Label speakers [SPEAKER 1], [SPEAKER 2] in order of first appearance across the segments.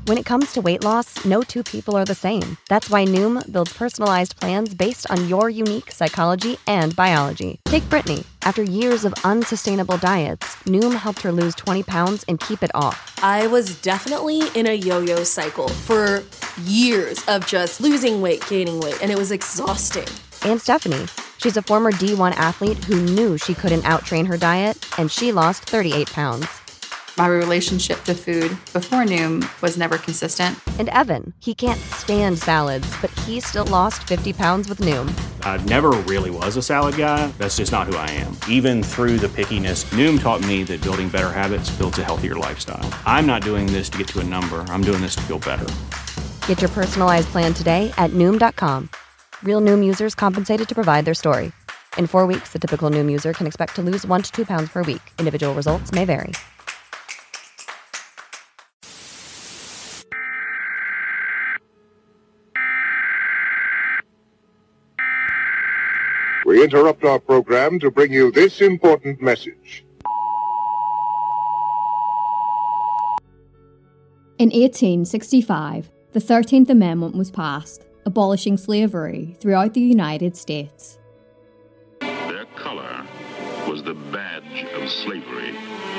[SPEAKER 1] When it comes to weight loss, no two people are the same. That's why Noom builds personalized plans based on your unique psychology and biology. Take Brittany. After years of unsustainable diets, Noom helped her lose 20 pounds and keep it off.
[SPEAKER 2] I was definitely in a yo-yo cycle for years of just losing weight, gaining weight, and it was exhausting.
[SPEAKER 1] And Stephanie. She's a former D1 athlete who knew she couldn't out-train her diet, and she lost 38 pounds.
[SPEAKER 3] My relationship to food before Noom was never consistent.
[SPEAKER 1] And Evan, he can't stand salads, but he still lost 50 pounds with Noom.
[SPEAKER 4] I never really was a salad guy. That's just not who I am. Even through the pickiness, Noom taught me that building better habits builds a healthier lifestyle. I'm not doing this to get to a number. I'm doing this to feel better.
[SPEAKER 1] Get your personalized plan today at Noom.com. Real Noom users compensated to provide their story. In 4 weeks, the typical Noom user can expect to lose 1 to 2 pounds per week. Individual results may vary.
[SPEAKER 5] We interrupt our program to bring you this important message.
[SPEAKER 6] In 1865, the 13th Amendment was passed, abolishing slavery throughout the United States.
[SPEAKER 7] Their color was the badge of slavery.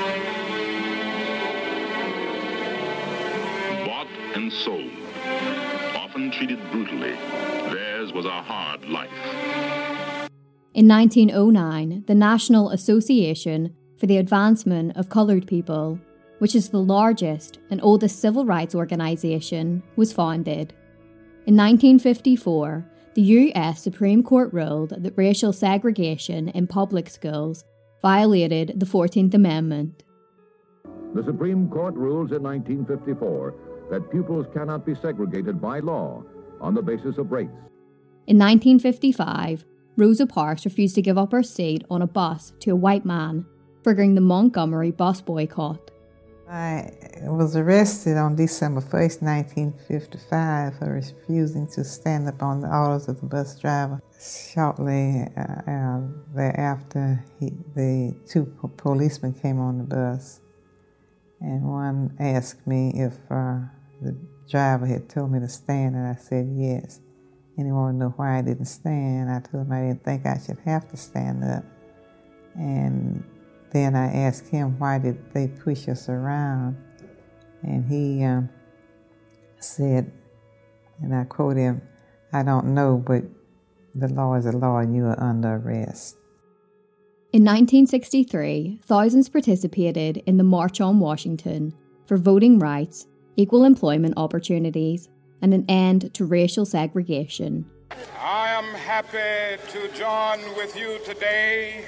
[SPEAKER 7] Bought and sold, often treated brutally, theirs was a hard life.
[SPEAKER 6] In 1909, the National Association for the Advancement of Coloured People, which is the largest and oldest civil rights organisation, was founded. In 1954, the US Supreme Court ruled that racial segregation in public schools violated the 14th Amendment.
[SPEAKER 8] The Supreme Court rules in 1954 that pupils cannot be segregated by law on the basis of race.
[SPEAKER 6] In 1955, Rosa Parks refused to give up her seat on a bus to a white man, triggering the Montgomery bus boycott.
[SPEAKER 9] I was arrested on December 1st, 1955 for refusing to stand up on the orders of the bus driver. Shortly thereafter, the two policemen came on the bus, and one asked me if the driver had told me to stand, and I said yes. And he wanted to know why I didn't stand. I told him I didn't think I should have to stand up. And then I asked him, why did they push us around? And he said, and I quote him, I don't know, but the law is a law and you are under arrest.
[SPEAKER 6] In 1963, thousands participated in the March on Washington for voting rights, equal employment opportunities, and an end to racial segregation.
[SPEAKER 10] I am happy to join with you today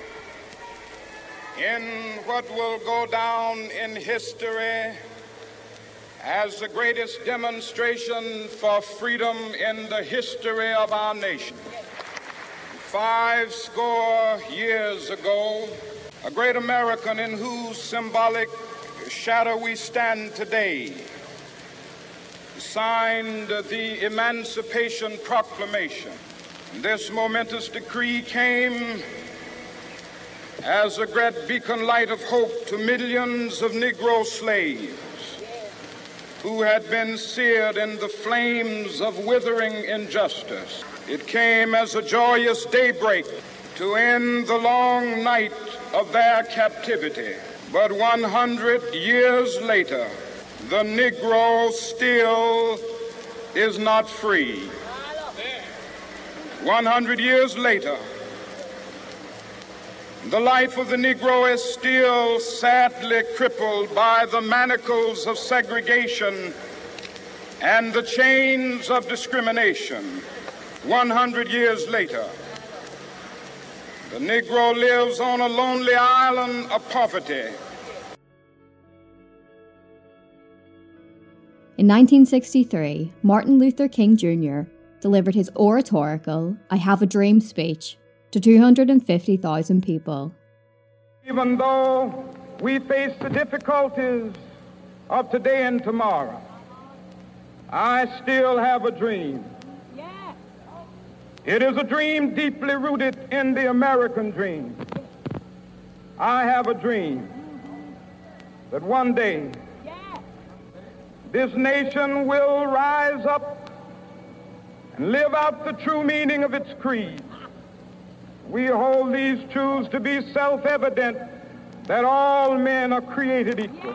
[SPEAKER 10] in what will go down in history as the greatest demonstration for freedom in the history of our nation. 50 years ago, a great American in whose symbolic shadow we stand today signed the Emancipation Proclamation. This momentous decree came as a great beacon light of hope to millions of Negro slaves who had been seared in the flames of withering injustice. It came as a joyous daybreak to end the long night of their captivity. But 100 years later, the Negro still is not free. 100 years later, the life of the Negro is still sadly crippled by the manacles of segregation and the chains of discrimination. 100 years later, the Negro lives on a lonely island of poverty.
[SPEAKER 6] In 1963, Martin Luther King Jr. delivered his oratorical I Have a Dream speech to 250,000 people.
[SPEAKER 10] Even though we face the difficulties of today and tomorrow, I still have a dream. It is a dream deeply rooted in the American dream. I have a dream that one day this nation will rise up and live out the true meaning of its creed. We hold these truths to be self-evident, that all men are created equal.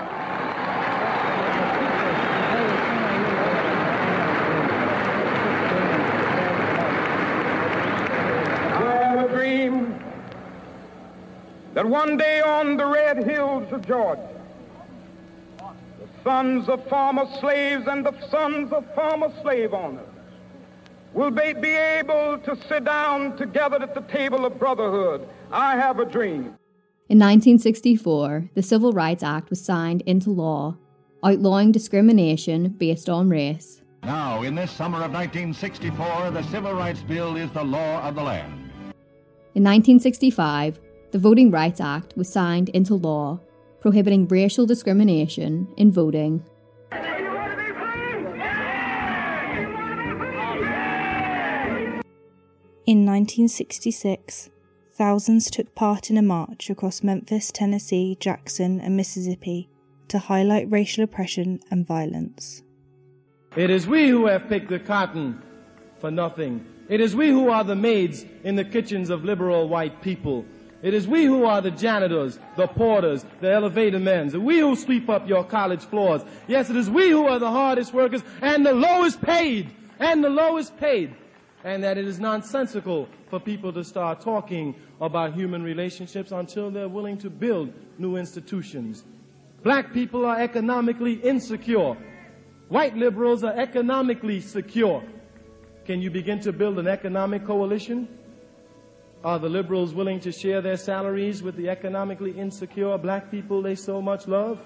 [SPEAKER 10] That one day on the red hills of Georgia, the sons of former slaves and the sons of former slave owners will be able to sit down together at the table of brotherhood. I have a dream.
[SPEAKER 6] In 1964, the Civil Rights Act was signed into law, outlawing discrimination based on race.
[SPEAKER 8] Now, in this summer of 1964, the Civil Rights Bill is the law of the land.
[SPEAKER 6] In 1965, the Voting Rights Act was signed into law, prohibiting racial discrimination in voting.
[SPEAKER 11] In 1966, thousands took part in a march across Memphis, Tennessee, Jackson, and Mississippi to highlight racial oppression and violence.
[SPEAKER 12] It is we who have picked the cotton for nothing. It is we who are the maids in the kitchens of liberal white people. It is we who are the janitors, the porters, the elevator men. We who sweep up your college floors. Yes, it is we who are the hardest workers and the lowest paid. And the lowest paid. And that it is nonsensical for people to start talking about human relationships until they're willing to build new institutions. Black people are economically insecure. White liberals are economically secure. Can you begin to build an economic coalition? Are the liberals willing to share their salaries with the economically insecure black people they so much love?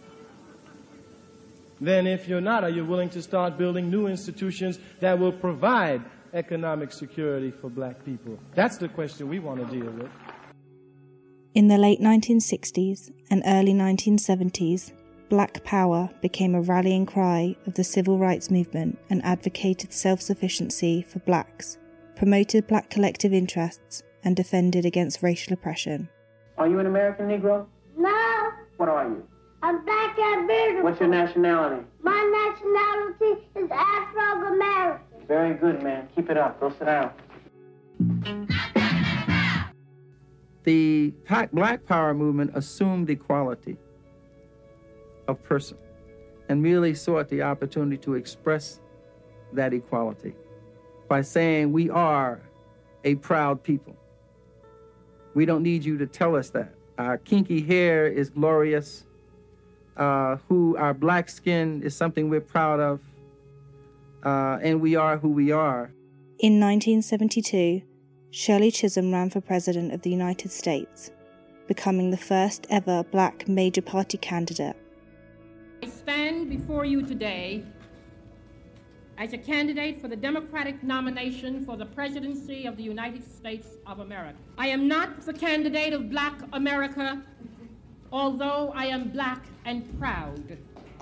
[SPEAKER 12] Then if you're not, are you willing to start building new institutions that will provide economic security for black people? That's the question we want to deal with.
[SPEAKER 11] In the late 1960s and early 1970s, Black Power became a rallying cry of the civil rights movement and advocated self-sufficiency for blacks, promoted black collective interests, and defended against racial oppression.
[SPEAKER 13] Are you an American Negro?
[SPEAKER 14] No.
[SPEAKER 13] What are you?
[SPEAKER 14] I'm black and beautiful.
[SPEAKER 13] What's your nationality?
[SPEAKER 14] My nationality is Afro-American.
[SPEAKER 13] Very good, man. Keep it up. Go sit down.
[SPEAKER 15] The Black Power movement assumed equality of person and really sought the opportunity to express that equality by saying we are a proud people. We don't need you to tell us that. Our kinky hair is glorious. Our black skin is something we're proud of. And we are who we are.
[SPEAKER 11] In 1972, Shirley Chisholm ran for President of the United States, becoming the first ever black major party candidate.
[SPEAKER 16] I stand before you today as a candidate for the Democratic nomination for the presidency of the United States of America. I am not the candidate of Black America, although I am black and proud.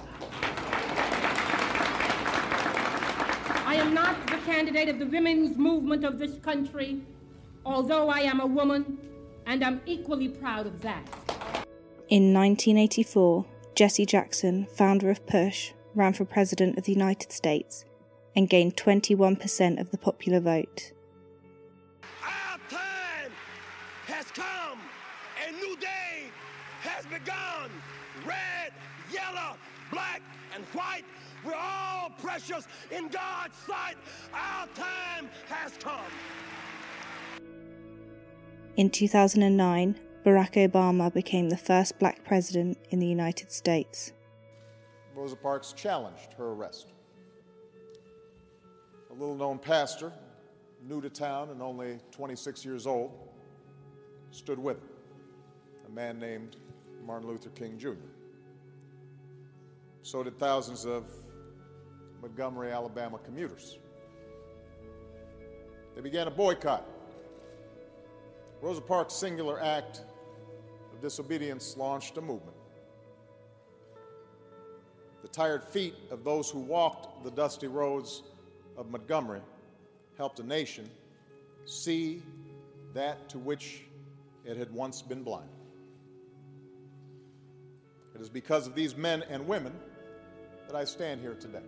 [SPEAKER 16] I am not the candidate of the women's movement of this country, although I am a woman, and I'm equally proud of that.
[SPEAKER 11] In 1984, Jesse Jackson, founder of PUSH, ran for President of the United States and gained 21% of the popular vote.
[SPEAKER 17] Our time has come. A new day has begun. Red, yellow, black, and white, we're all precious in God's sight. Our time has come.
[SPEAKER 11] In 2009, Barack Obama became the first black president in the United States.
[SPEAKER 18] Rosa Parks challenged her arrest. A little-known pastor, new to town and only 26 years old, stood with her, a man named Martin Luther King Jr. So did thousands of Montgomery, Alabama commuters. They began a boycott. Rosa Parks' singular act of disobedience launched a movement. The tired feet of those who walked the dusty roads of Montgomery helped a nation see that to which it had once been blind. It is because of these men and women that I stand here today.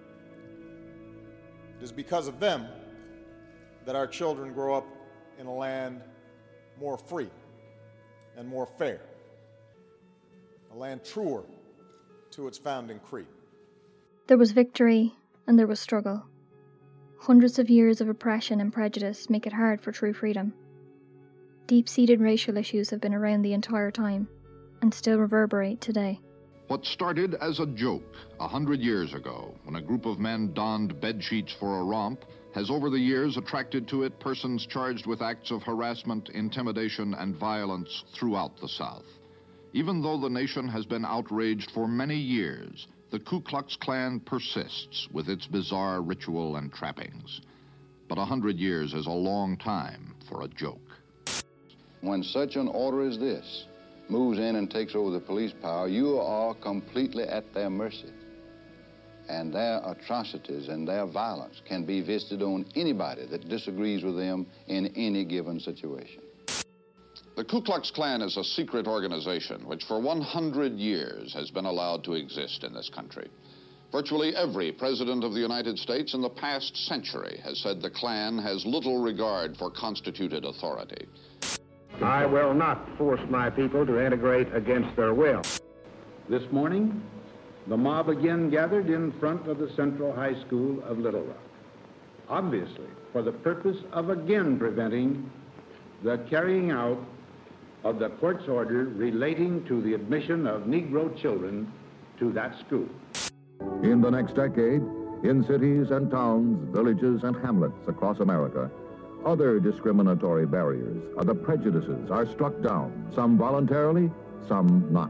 [SPEAKER 18] It is because of them that our children grow up in a land more free and more fair, a land truer to its founding creed.
[SPEAKER 19] There was victory and there was struggle. Hundreds of years of oppression and prejudice make it hard for true freedom. Deep-seated racial issues have been around the entire time and still reverberate today.
[SPEAKER 8] What started as a joke 100 years ago, when a group of men donned bedsheets for a romp, has over the years attracted to it persons charged with acts of harassment, intimidation, and violence throughout the South. Even though the nation has been outraged for many years, the Ku Klux Klan persists with its bizarre ritual and trappings. But 100 years is a long time for a joke.
[SPEAKER 20] When such an order as this moves in and takes over the police power, you are completely at their mercy. And their atrocities and their violence can be visited on anybody that disagrees with them in any given situation.
[SPEAKER 8] The Ku Klux Klan is a secret organization which for 100 years has been allowed to exist in this country. Virtually every president of the United States in the past century has said the Klan has little regard for constituted authority.
[SPEAKER 21] I will not force my people to integrate against their will.
[SPEAKER 22] This morning, the mob again gathered in front of the Central High School of Little Rock, obviously for the purpose of again preventing the carrying out of the court's order relating to the admission of Negro children to that school.
[SPEAKER 8] In the next decade, in cities and towns, villages and hamlets across America, other discriminatory barriers, other prejudices are struck down, some voluntarily, some not.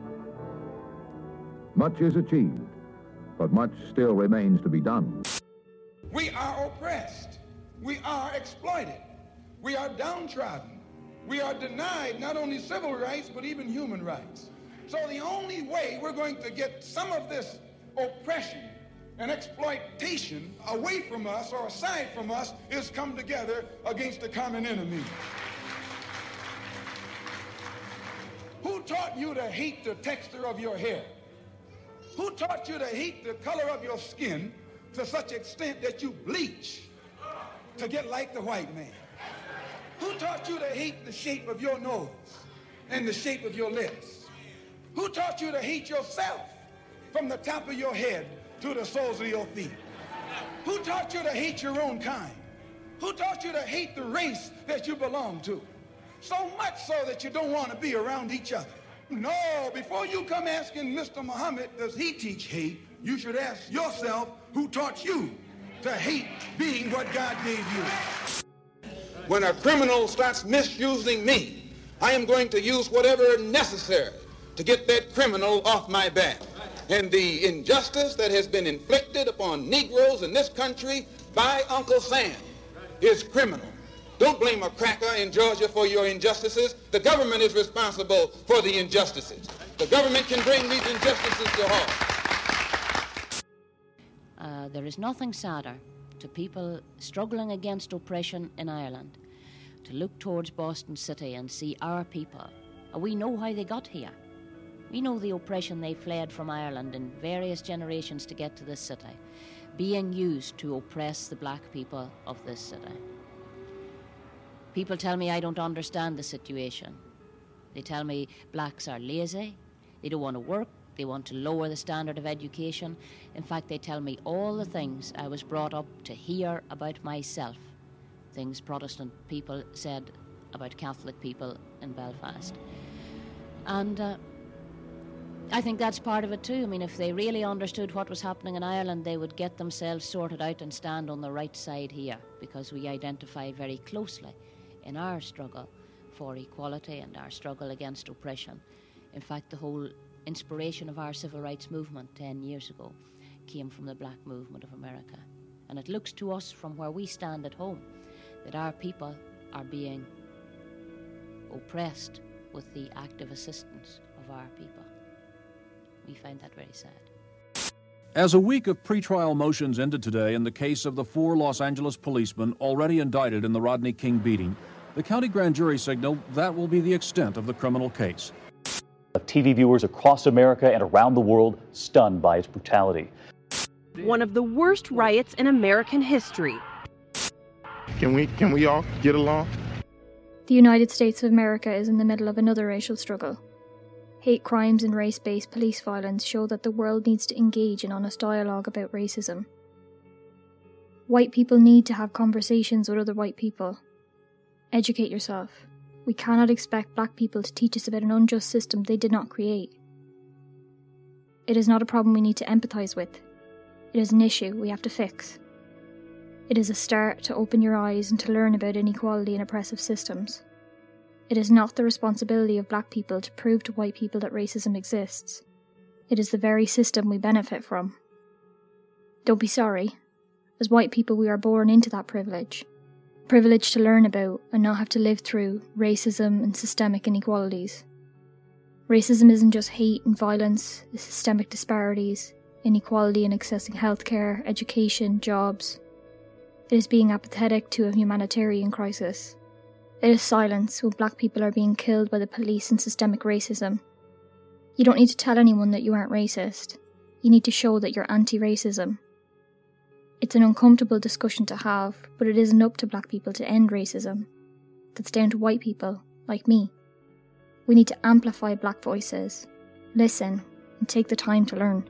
[SPEAKER 8] Much is achieved, but much still remains to be done.
[SPEAKER 10] We are oppressed. We are exploited. We are downtrodden. We are denied not only civil rights, but even human rights. So the only way we're going to get some of this oppression and exploitation away from us or aside from us is come together against the common enemy. Who taught you to hate the texture of your hair? Who taught you to hate the color of your skin to such extent that you bleach to get like the white man? Who taught you to hate the shape of your nose and the shape of your lips? Who taught you to hate yourself from the top of your head to the soles of your feet? Who taught you to hate your own kind? Who taught you to hate the race that you belong to? So much so that you don't want to be around each other. No, before you come asking Mr. Muhammad, does he teach hate, you should ask yourself, who taught you to hate being what God gave you? When a criminal starts misusing me, I am going to use whatever necessary to get that criminal off my back. And the injustice that has been inflicted upon Negroes in this country by Uncle Sam is criminal. Don't blame a cracker in Georgia for your injustices. The government is responsible for the injustices. The government can bring these injustices to halt.
[SPEAKER 23] There is nothing sadder to people struggling against oppression in Ireland to look towards Boston City and see our people. We know how they got here. We know the oppression they fled from Ireland in various generations to get to this city, being used to oppress the black people of this city. People tell me I don't understand the situation. They tell me blacks are lazy, they don't want to work, they want to lower the standard of education. In fact, they tell me all the things I was brought up to hear about myself, things Protestant people said about Catholic people in Belfast. And I think that's part of it too. I mean, if they really understood what was happening in Ireland, they would get themselves sorted out and stand on the right side here, because we identify very closely in our struggle for equality and our struggle against oppression. In fact, the whole inspiration of our civil rights movement 10 years ago came from the black movement of America. And it looks to us from where we stand at home that our people are being oppressed with the active assistance of our people. We find that very sad.
[SPEAKER 24] As a week of pretrial motions ended today in the case of the 4 Los Angeles policemen already indicted in the Rodney King beating, the county grand jury signaled that will be the extent of the criminal case.
[SPEAKER 1] left TV viewers across America and around the world stunned by its brutality.
[SPEAKER 2] One of the worst riots in American history.
[SPEAKER 3] Can we all get along?
[SPEAKER 19] The United States of America is in the middle of another racial struggle. Hate crimes and race-based police violence show that the world needs to engage in honest dialogue about racism. White people need to have conversations with other white people. Educate yourself. We cannot expect black people to teach us about an unjust system they did not create. It is not a problem we need to empathise with. It is an issue we have to fix. It is a start to open your eyes and to learn about inequality and oppressive systems. It is not the responsibility of black people to prove to white people that racism exists. It is the very system we benefit from. Don't be sorry. As white people, we are born into that privilege. Privilege to learn about and not have to live through racism and systemic inequalities. Racism isn't just hate and violence, it's systemic disparities, inequality in accessing healthcare, education, jobs. It is being apathetic to a humanitarian crisis. It is silence when black people are being killed by the police and systemic racism. You don't need to tell anyone that you aren't racist. You need to show that you're anti-racism. It's an uncomfortable discussion to have, but it isn't up to black people to end racism. That's down to white people, like me. We need to amplify black voices, listen, and take the time to learn.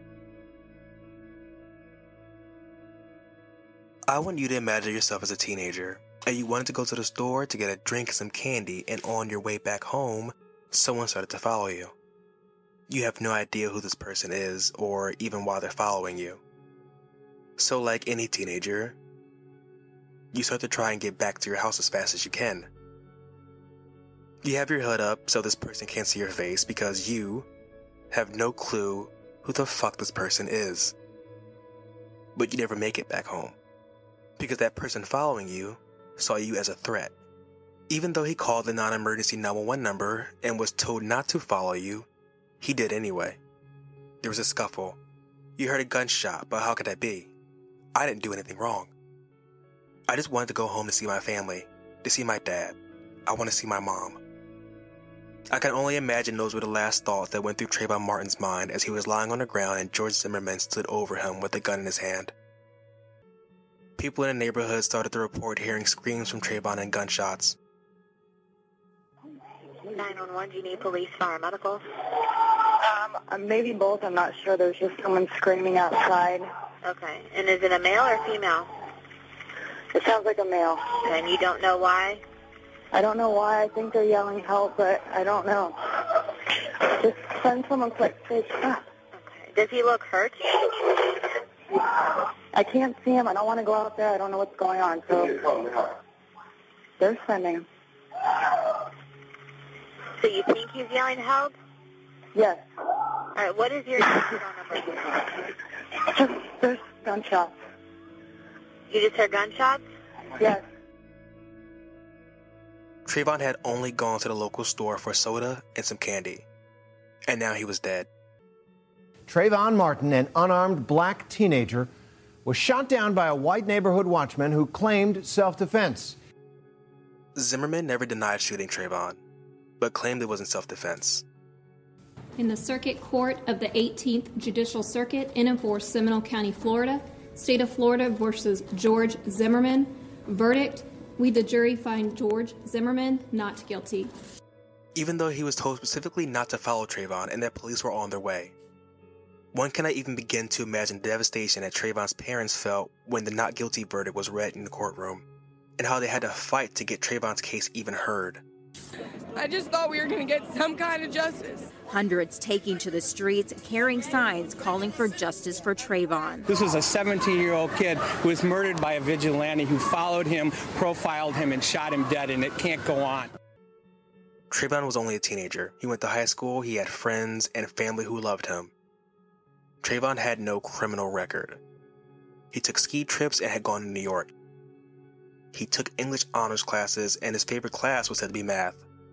[SPEAKER 4] I want you to imagine yourself as a teenager, and you wanted to go to the store to get a drink and some candy, and on your way back home, someone started to follow you. You have no idea who this person is, or even why they're following you. So like any teenager, you start to try and get back to your house as fast as you can. You have your hood up so this person can't see your face because you have no clue who the fuck this person is. But you never make it back home, because that person following you saw you as a threat. Even though he called the non-emergency 911 number and was told not to follow you, he did anyway. There was a scuffle. You heard a gunshot, but how could that be? I didn't do anything wrong. I just wanted to go home to see my family, to see my dad. I want to see my mom. I can only imagine those were the last thoughts that went through Trayvon Martin's mind as he was lying on the ground and George Zimmerman stood over him with a gun in his hand. People in the neighborhood started to report hearing screams from Trayvon and gunshots.
[SPEAKER 25] 911, do you need police, fire, medical?
[SPEAKER 26] Maybe both. I'm not sure. There's just someone screaming outside.
[SPEAKER 25] Okay. And is it a male or female?
[SPEAKER 26] It sounds like a male.
[SPEAKER 25] And you don't know why?
[SPEAKER 26] I don't know why. I think they're yelling help, but I don't know. Just send someone quick. Say stop.
[SPEAKER 25] Okay. Does he look hurt?
[SPEAKER 26] I can't see him. I don't want to go out there. I don't know what's going on. So they're sending him.
[SPEAKER 25] So you think he's yelling help?
[SPEAKER 26] Yes.
[SPEAKER 25] All right. What is your phone number?
[SPEAKER 26] Just there's gunshots.
[SPEAKER 25] You just heard gunshots?
[SPEAKER 26] Yes.
[SPEAKER 4] Trayvon had only gone to the local store for soda and some candy, and now he was dead.
[SPEAKER 27] Trayvon Martin, an unarmed black teenager, was shot down by a white neighborhood watchman who claimed self-defense.
[SPEAKER 4] Zimmerman never denied shooting Trayvon, but claimed it was in self-defense.
[SPEAKER 28] In the Circuit Court of the 18th Judicial Circuit in and for Seminole County, Florida, State of Florida versus George Zimmerman. Verdict: we, the jury, find George Zimmerman not guilty.
[SPEAKER 4] Even though he was told specifically not to follow Trayvon and that police were on their way. One cannot even begin to imagine the devastation that Trayvon's parents felt when the not guilty verdict was read in the courtroom, and how they had to fight to get Trayvon's case even heard.
[SPEAKER 29] I just thought we were going to get some kind of justice.
[SPEAKER 2] Hundreds taking to the streets, carrying signs calling for justice for Trayvon.
[SPEAKER 30] This was a 17-year-old kid who was murdered by a vigilante who followed him, profiled him, and shot him dead, and it can't go on.
[SPEAKER 4] Trayvon was only a teenager. He went to high school, he had friends and family who loved him. Trayvon had no criminal record. He took ski trips and had gone to New York. He took English honors classes, and his favorite class was said to be math.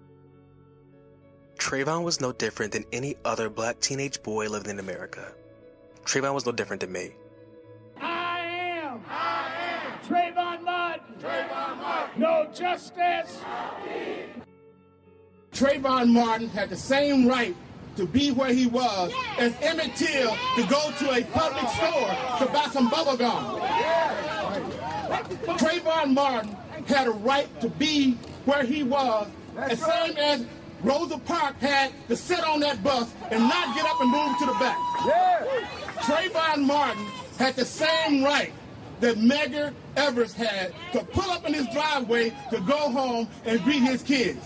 [SPEAKER 4] Trayvon was no different than any other black teenage boy living in America. Trayvon was no different than me.
[SPEAKER 31] I am Trayvon Martin. Trayvon Martin. No justice. Trayvon Martin had the same right
[SPEAKER 3] to be where he was as Emmett Till to go to a public store to buy some bubble gum. Trayvon Martin had a right to be where he was, as same as Rosa Parks had to sit on that bus and not get up and move to the back. Trayvon Martin had the same right that Medgar Evers had to pull up in his driveway to go home and greet his kids.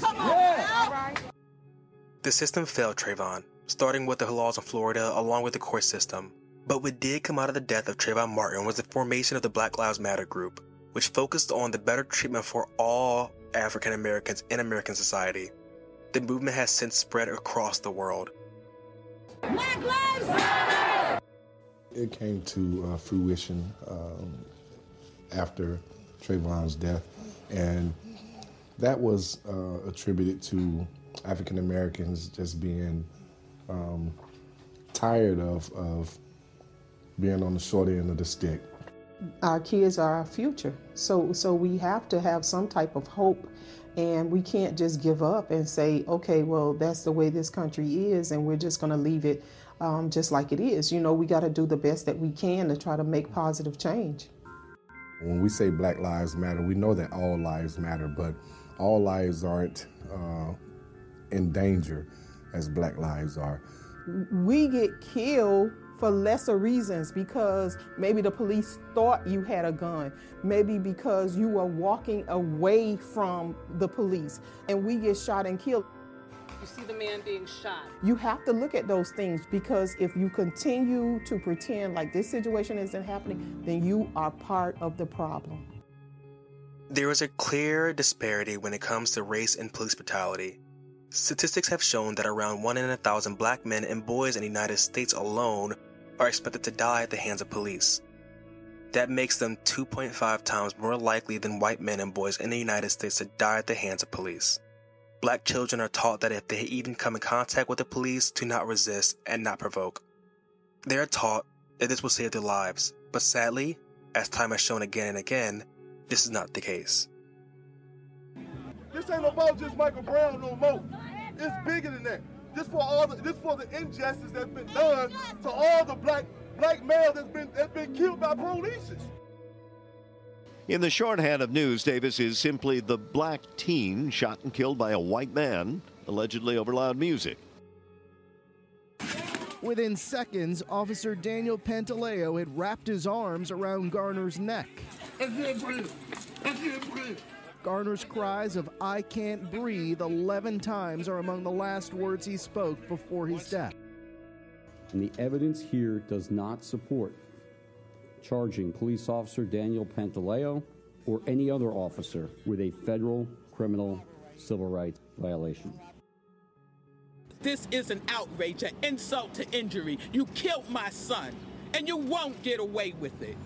[SPEAKER 4] The system failed Trayvon, starting with the laws in Florida along with the court system. But what did come out of the death of Trayvon Martin was the formation of the Black Lives Matter group, which focused on the better treatment for all African Americans in American society. The movement has since spread across the world.
[SPEAKER 31] Black Lives Matter!
[SPEAKER 5] It came to fruition after Trayvon's death, and that was attributed to African Americans just being tired of being on the short end of the stick.
[SPEAKER 6] Our kids are our future, so we have to have some type of hope, and we can't just give up and say, okay, well, that's the way this country is, and we're just going to leave it just like it is. You know, we got to do the best that we can to try to make positive change.
[SPEAKER 5] When we say Black Lives Matter, we know that all lives matter, but all lives aren't in danger as Black lives are.
[SPEAKER 6] We get killed for lesser reasons, because maybe the police thought you had a gun, maybe because you were walking away from the police, and we get shot and killed.
[SPEAKER 7] You see the man being shot.
[SPEAKER 6] You have to look at those things, because if you continue to pretend like this situation isn't happening, then you are part of the problem.
[SPEAKER 4] There is a clear disparity when it comes to race and police brutality. Statistics have shown that around 1 in 1,000 black men and boys in the United States alone are expected to die at the hands of police. That makes them 2.5 times more likely than white men and boys in the United States to die at the hands of police. Black children are taught that if they even come in contact with the police, to not resist and not provoke. They are taught that this will save their lives, but sadly, as time has shown again and again, this is not the case.
[SPEAKER 9] This ain't about just Michael Brown no more. It's bigger than that. This for the injustice that's been done to all the black males that's been killed by police.
[SPEAKER 11] In the shorthand of news, Davis is simply the black teen shot and killed by a white man, allegedly over loud music.
[SPEAKER 12] Within seconds, Officer Daniel Pantaleo had wrapped his arms around Garner's neck.
[SPEAKER 9] I can't breathe. I can't breathe.
[SPEAKER 12] Garner's cries of "I can't breathe" 11 times are among the last words he spoke before his death.
[SPEAKER 13] And the evidence here does not support charging police officer Daniel Pantaleo or any other officer with a federal criminal civil rights violation.
[SPEAKER 14] This is an outrage, an insult to injury. You killed my son, and you won't get away with it.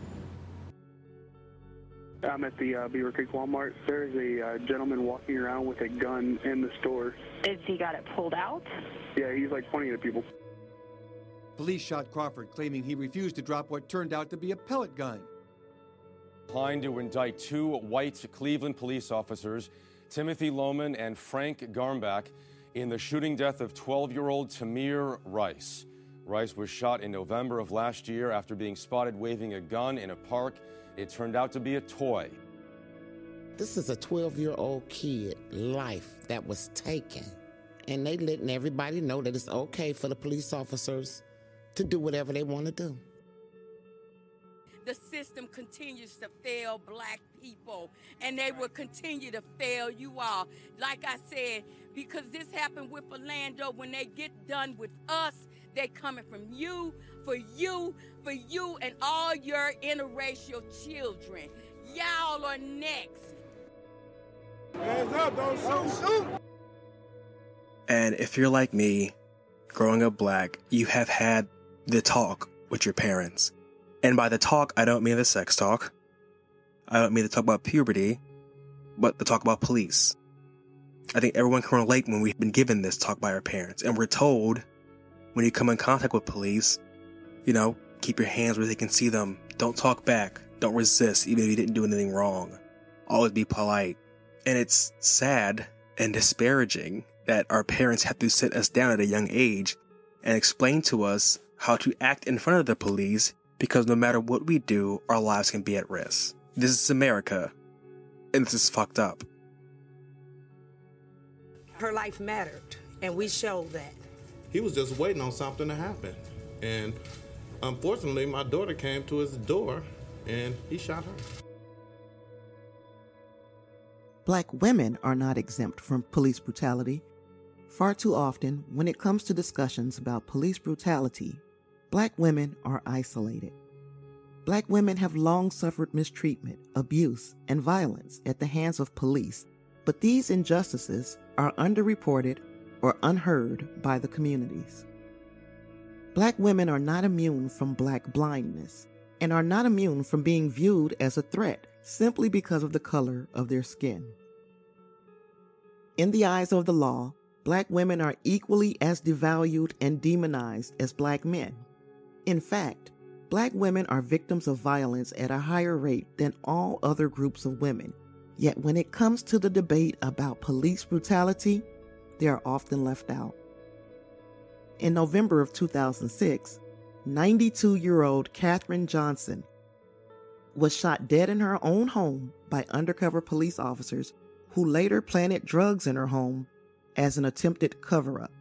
[SPEAKER 15] I'm at the Beaver Creek Walmart. There's a gentleman walking around with a gun in the store.
[SPEAKER 25] Is he got it pulled out?
[SPEAKER 15] Yeah, he's like pointing at people.
[SPEAKER 16] Police shot Crawford, claiming he refused to drop what turned out to be a pellet gun.
[SPEAKER 17] Declined to indict 2 white Cleveland police officers, Timothy Lohman and Frank Garmbach, in the shooting death of 12-year-old Tamir Rice. Rice was shot in November of last year after being spotted waving a gun in a park. It turned out to be a toy.
[SPEAKER 32] This is a 12-year-old kid life that was taken, and they letting everybody know that it's okay for the police officers to do whatever they want to do.
[SPEAKER 33] The system continues to fail black people, and they will continue to fail you all. Like I said, because this happened with Orlando, when they get done with us, they coming from you, for you, and all your interracial children. Y'all are next.
[SPEAKER 9] Hands up, don't shoot.
[SPEAKER 4] And if you're like me, growing up black, you have had the talk with your parents. And by the talk, I don't mean the sex talk. I don't mean the talk about puberty, but the talk about police. I think everyone can relate when we've been given this talk by our parents. And we're told, when you come in contact with police, you know, keep your hands where they can see them. Don't talk back. Don't resist, even if you didn't do anything wrong. Always be polite. And it's sad and disparaging that our parents have to sit us down at a young age and explain to us how to act in front of the police, because no matter what we do, our lives can be at risk. This is America, and this is fucked up.
[SPEAKER 1] Her life mattered, and we showed that.
[SPEAKER 8] He was just waiting on something to happen. And unfortunately, my daughter came to his door, and he shot her.
[SPEAKER 10] Black women are not exempt from police brutality. Far too often, when it comes to discussions about police brutality, Black women are isolated. Black women have long suffered mistreatment, abuse, and violence at the hands of police, but these injustices are underreported or unheard by the communities. Black women are not immune from Black blindness and are not immune from being viewed as a threat simply because of the color of their skin. In the eyes of the law, Black women are equally as devalued and demonized as Black men. In fact, Black women are victims of violence at a higher rate than all other groups of women. Yet when it comes to the debate about police brutality, they are often left out. In November of 2006, 92-year-old Katherine Johnson was shot dead in her own home by undercover police officers who later planted drugs in her home as an attempted cover-up.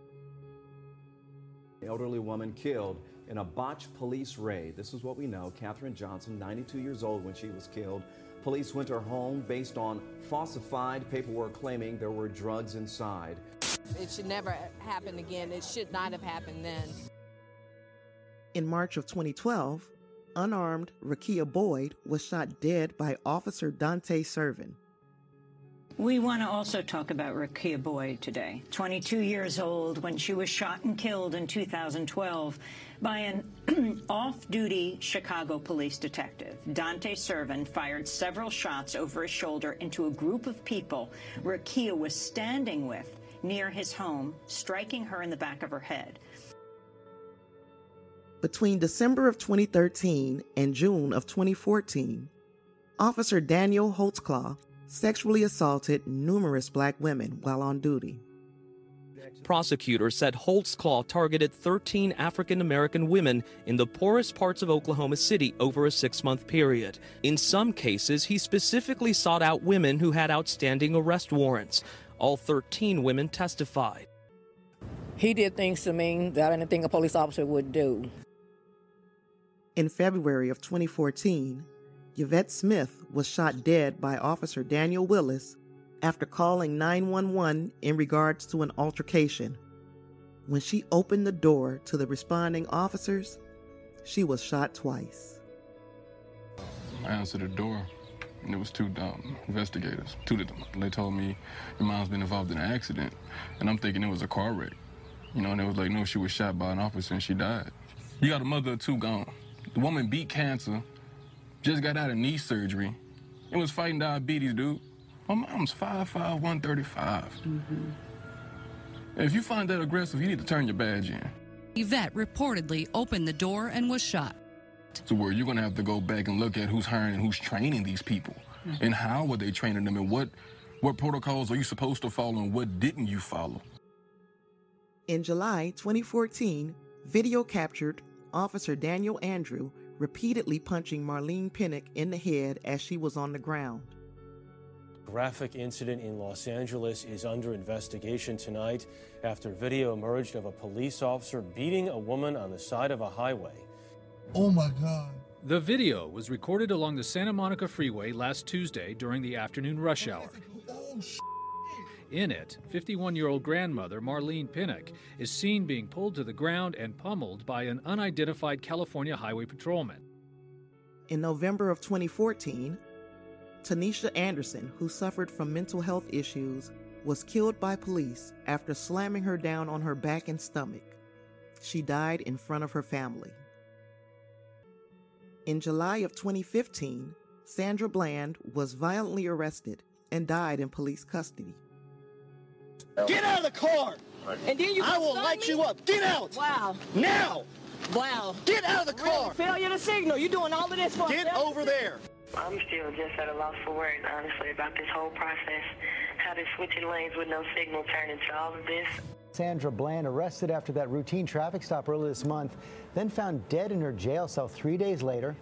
[SPEAKER 18] An elderly woman killed in a botched police raid. This is what we know. Katherine Johnson, 92 years old when she was killed. Police went to her home based on falsified paperwork claiming there were drugs inside.
[SPEAKER 29] It should never happen again. It should not have happened then.
[SPEAKER 10] In March of 2012, unarmed Rekia Boyd was shot dead by Officer Dante Servin.
[SPEAKER 19] We want to also talk about Rekia Boyd today, 22 years old when she was shot and killed in 2012 by an off-duty Chicago police detective. Dante Servin fired several shots over his shoulder into a group of people Rekia was standing with near his home, striking her in the back of her head.
[SPEAKER 10] Between December of 2013 and June of 2014, Officer Daniel Holtzclaw sexually assaulted numerous Black women while on duty.
[SPEAKER 20] Prosecutors said Holtzclaw targeted 13 African-American women in the poorest parts of Oklahoma City over a 6-month period. In some cases, he specifically sought out women who had outstanding arrest warrants. All 13 women testified.
[SPEAKER 29] He did things to me that I didn't think a police officer would do.
[SPEAKER 10] In February of 2014, Yvette Smith was shot dead by Officer Daniel Willis after calling 911 in regards to an altercation. When she opened the door to the responding officers, she was shot twice.
[SPEAKER 21] I answered the door, and it was two investigators, two of them. They told me your mom's been involved in an accident, and I'm thinking it was a car wreck. You know, and they was like, no, she was shot by an officer and she died. You got a mother of two gone. The woman beat cancer, just got out of knee surgery, and was fighting diabetes, dude. My mom's 5'5", 135. If you find that aggressive, you need to turn your badge in.
[SPEAKER 22] Yvette reportedly opened the door and was shot.
[SPEAKER 21] So where you're going to have to go back and look at who's hiring and who's training these people, and how were they training them, and what protocols are you supposed to follow and what didn't you follow?
[SPEAKER 10] In July 2014, video captured Officer Daniel Andrew repeatedly punching Marlene Pinnock in the head as she was on the ground.
[SPEAKER 23] Graphic incident in Los Angeles is under investigation tonight after video emerged of a police officer beating a woman on the side of a highway.
[SPEAKER 9] Oh my God.
[SPEAKER 24] The video was recorded along the Santa Monica Freeway last Tuesday during the afternoon rush hour. In it, 51-year-old grandmother Marlene Pinnock is seen being pulled to the ground and pummeled by an unidentified California highway patrolman.
[SPEAKER 10] In November of 2014, Tanisha Anderson, who suffered from mental health issues, was killed by police after slamming her down on her back and stomach. She died in front of her family. In July of 2015, Sandra Bland was violently arrested and died in police custody.
[SPEAKER 26] Get out of the car!
[SPEAKER 29] And then
[SPEAKER 26] I will light you up. Get out!
[SPEAKER 29] Wow.
[SPEAKER 26] Now!
[SPEAKER 29] Wow.
[SPEAKER 26] Get out of the car!
[SPEAKER 29] Really? Failure to signal. You doing all of this for
[SPEAKER 26] Get over there!
[SPEAKER 25] I'm still just at a loss for words, honestly, about this whole process. How this switching lanes with no signal turned into all of this.
[SPEAKER 2] Sandra Bland, arrested after that routine traffic stop earlier this month, then found dead in her jail cell 3 days later.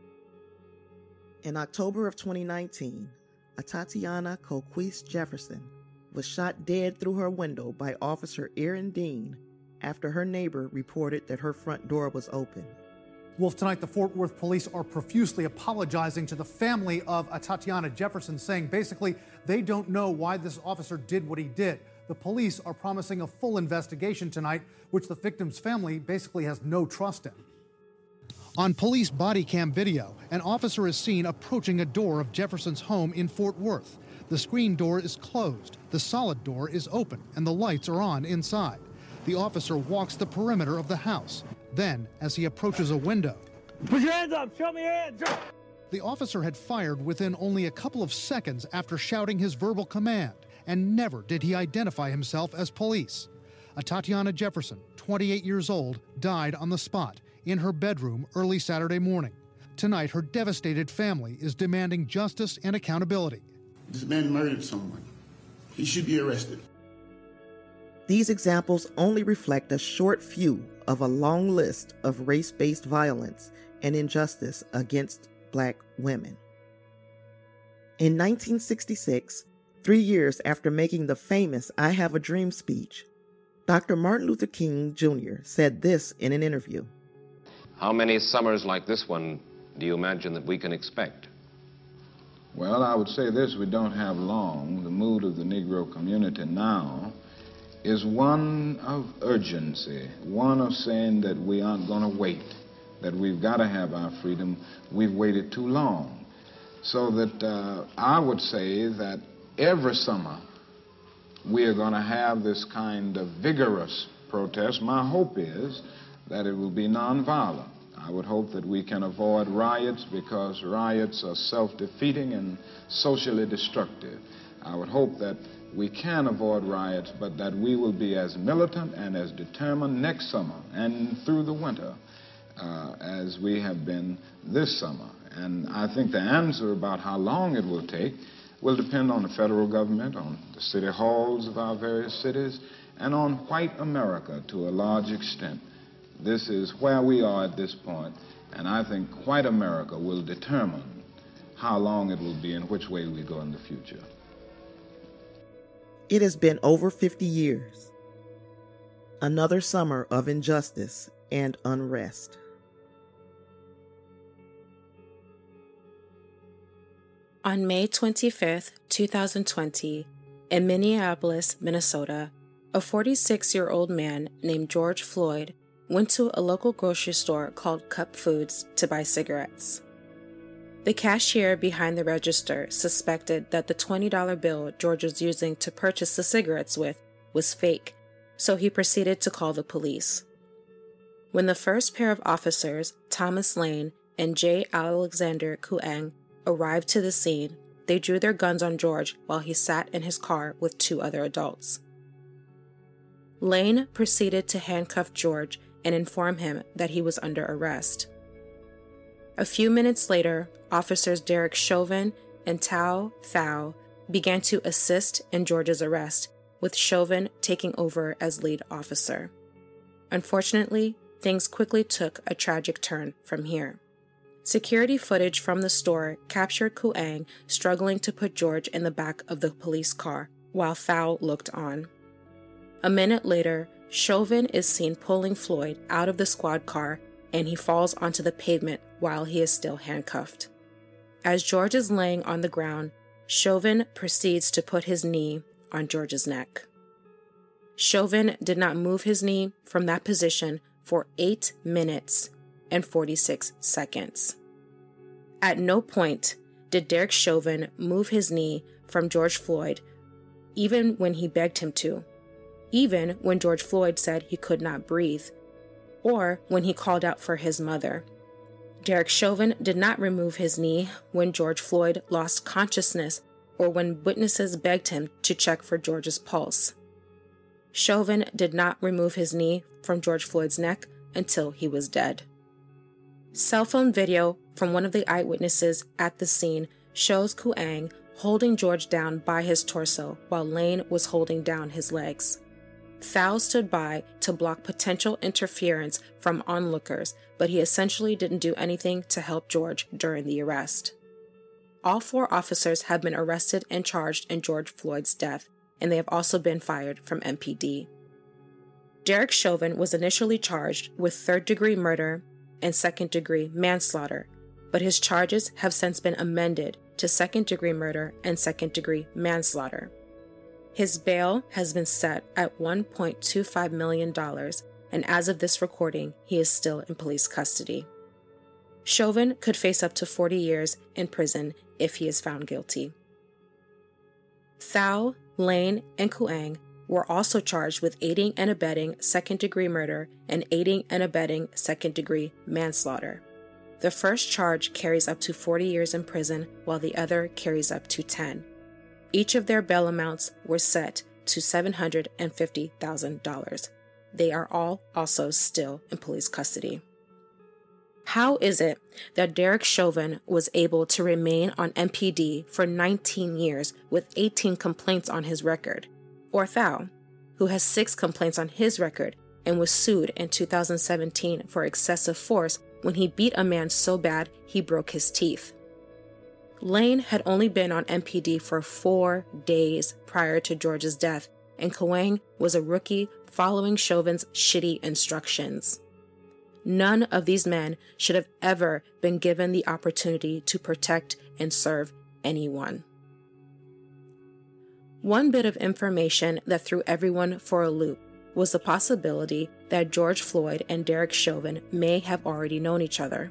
[SPEAKER 10] In October of 2019, Atatiana Colquise Jefferson was shot dead through her window by Officer Aaron Dean after her neighbor reported that her front door was open.
[SPEAKER 3] Wolf, tonight the Fort Worth police are profusely apologizing to the family of Atatiana Jefferson, saying basically they don't know why this officer did what he did. The police are promising a full investigation tonight, which the victim's family basically has no trust in. On police body cam video, an officer is seen approaching a door of Jefferson's home in Fort Worth. The screen door is closed, the solid door is open, and the lights are on inside. The officer walks the perimeter of the house. Then, as he approaches a window,
[SPEAKER 26] "Put your hands up! Show me your hands!"
[SPEAKER 3] The officer had fired within only a couple of seconds after shouting his verbal command, and never did he identify himself as police. Atatiana Jefferson, 28 years old, died on the spot in her bedroom early Saturday morning. Tonight, her devastated family is demanding justice and accountability.
[SPEAKER 5] This man murdered someone. He should be arrested.
[SPEAKER 10] These examples only reflect a short few of a long list of race-based violence and injustice against Black women. In 1966, 3 years after making the famous I Have a Dream speech, Dr. Martin Luther King Jr. said this in an interview.
[SPEAKER 6] How many summers like this one do you imagine that we can expect?
[SPEAKER 7] Well, I would say this: we don't have long. The mood of the Negro community now is one of urgency, one of saying that we aren't going to wait, that we've got to have our freedom. We've waited too long. So that I would say that every summer we are going to have this kind of vigorous protest. My hope is that it will be nonviolent. I would hope that we can avoid riots, because riots are self-defeating and socially destructive. I would hope that we can avoid riots, but that we will be as militant and as determined next summer and through the winter as we have been this summer. And I think the answer about how long it will take will depend on the federal government, on the city halls of our various cities, and on white America to a large extent. This is where we are at this point, and I think white America will determine how long it will be and which way we go in the future.
[SPEAKER 10] It has been over 50 years. Another summer of injustice and unrest.
[SPEAKER 11] On May 25, 2020, in Minneapolis, Minnesota, a 46-year-old man named George Floyd went to a local grocery store called Cup Foods to buy cigarettes. The cashier behind the register suspected that the $20 bill George was using to purchase the cigarettes with was fake, so he proceeded to call the police. When the first pair of officers, Thomas Lane and J. Alexander Kueng, arrived to the scene, they drew their guns on George while he sat in his car with 2 other adults. Lane proceeded to handcuff George and inform him that he was under arrest. A few minutes later, officers Derek Chauvin and Tao Thao began to assist in George's arrest, with Chauvin taking over as lead officer. Unfortunately, things quickly took a tragic turn from here. Security footage from the store captured Kueng struggling to put George in the back of the police car while Thao looked on. A minute later, Chauvin is seen pulling Floyd out of the squad car, and he falls onto the pavement while he is still handcuffed. As George is laying on the ground, Chauvin proceeds to put his knee on George's neck. Chauvin did not move his knee from that position for 8 minutes and 46 seconds. At no point did Derek Chauvin move his knee from George Floyd, even when he begged him to, even when George Floyd said he could not breathe, or when he called out for his mother. Derek Chauvin did not remove his knee when George Floyd lost consciousness or when witnesses begged him to check for George's pulse. Chauvin did not remove his knee from George Floyd's neck until he was dead. Cell phone video from one of the eyewitnesses at the scene shows Kueng holding George down by his torso while Lane was holding down his legs. Thao stood by to block potential interference from onlookers, but he essentially didn't do anything to help George during the arrest. All 4 officers have been arrested and charged in George Floyd's death, and they have also been fired from MPD. Derek Chauvin was initially charged with third-degree murder and second-degree manslaughter, but his charges have since been amended to second-degree murder and second-degree manslaughter. His bail has been set at $1.25 million, and as of this recording, he is still in police custody. Chauvin could face up to 40 years in prison if he is found guilty. Thao, Lane, and Kuang were also charged with aiding and abetting second-degree murder and aiding and abetting second-degree manslaughter. The first charge carries up to 40 years in prison, while the other carries up to 10. Each of their bail amounts were set to $750,000. They are all also still in police custody. How is it that Derek Chauvin was able to remain on MPD for 19 years with 18 complaints on his record? Or Thao, who has 6 complaints on his record and was sued in 2017 for excessive force when he beat a man so bad he broke his teeth? Lane had only been on MPD for 4 days prior to George's death, and Kuang was a rookie following Chauvin's shitty instructions. None of these men should have ever been given the opportunity to protect and serve anyone. One bit of information that threw everyone for a loop was the possibility that George Floyd and Derek Chauvin may have already known each other.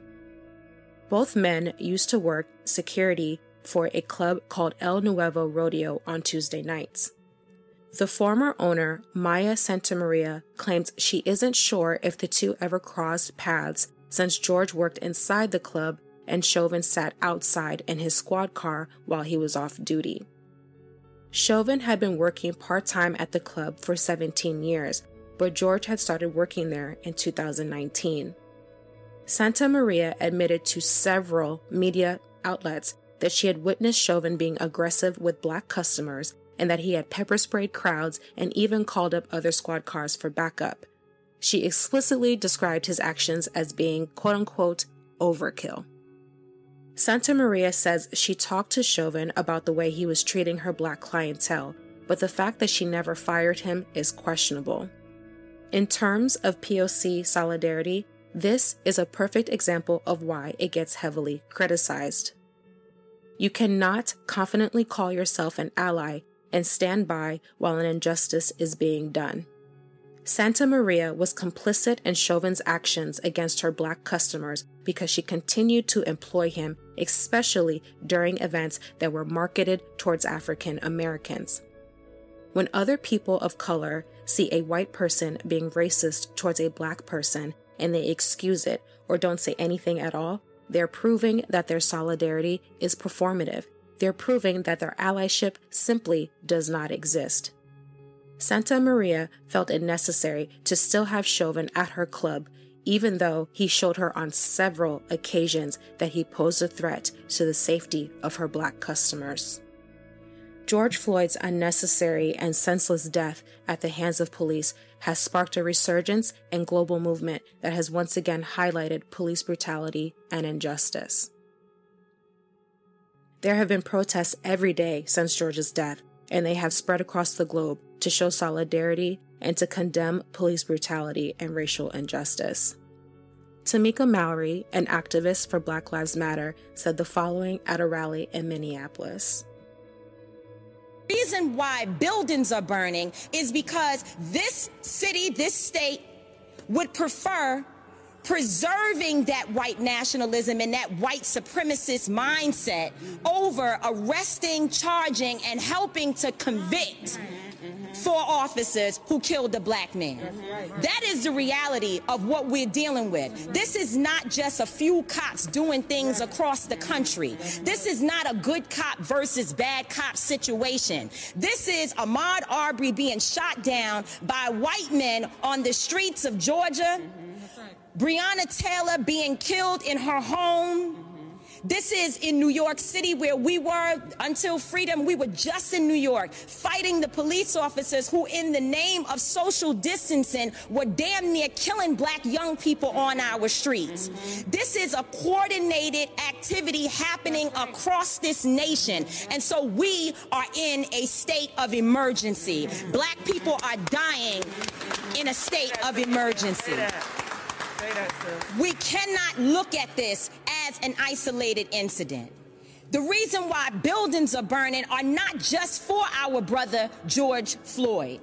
[SPEAKER 11] Both men used to work security for a club called El Nuevo Rodeo on Tuesday nights. The former owner, Maya Santamaria, claims she isn't sure if the two ever crossed paths since George worked inside the club and Chauvin sat outside in his squad car while he was off duty. Chauvin had been working part-time at the club for 17 years, but George had started working there in 2019. Santamaria admitted to several media outlets that she had witnessed Chauvin being aggressive with black customers and that he had pepper-sprayed crowds and even called up other squad cars for backup. She explicitly described his actions as being, quote-unquote, overkill. Santamaria says she talked to Chauvin about the way he was treating her black clientele, but the fact that she never fired him is questionable. In terms of POC solidarity, this is a perfect example of why it gets heavily criticized. You cannot confidently call yourself an ally and stand by while an injustice is being done. Santamaria was complicit in Chauvin's actions against her black customers because she continued to employ him, especially during events that were marketed towards African Americans. When other people of color see a white person being racist towards a black person and they excuse it or don't say anything at all, they're proving that their solidarity is performative. They're proving that their allyship simply does not exist. Santamaria felt it necessary to still have Chauvin at her club, even though he showed her on several occasions that he posed a threat to the safety of her black customers. George Floyd's unnecessary and senseless death at the hands of police has sparked a resurgence and global movement that has once again highlighted police brutality and injustice. There have been protests every day since George's death, and they have spread across the globe to show solidarity and to condemn police brutality and racial injustice. Tamika Mallory, an activist for Black Lives Matter, said the following at a rally in Minneapolis.
[SPEAKER 4] The reason why buildings are burning is because this city, this state, would prefer preserving that white nationalism and that white supremacist mindset over arresting, charging, and helping to convict 4 officers who killed a black man. That is the reality of what we're dealing with. This is not just a few cops doing things across the country. This is not a good cop versus bad cop situation. This is Ahmaud Arbery being shot down by white men on the streets of Georgia. Breonna Taylor being killed in her home. This is in New York City, where we were until freedom. We were just in New York fighting the police officers who, in the name of social distancing, were damn near killing black young people on our streets. This is a coordinated activity happening across this nation. And so we are in a state of emergency. Black people are dying in a state of emergency. We cannot look at this as an isolated incident. The reason why buildings are burning are not just for our brother George Floyd.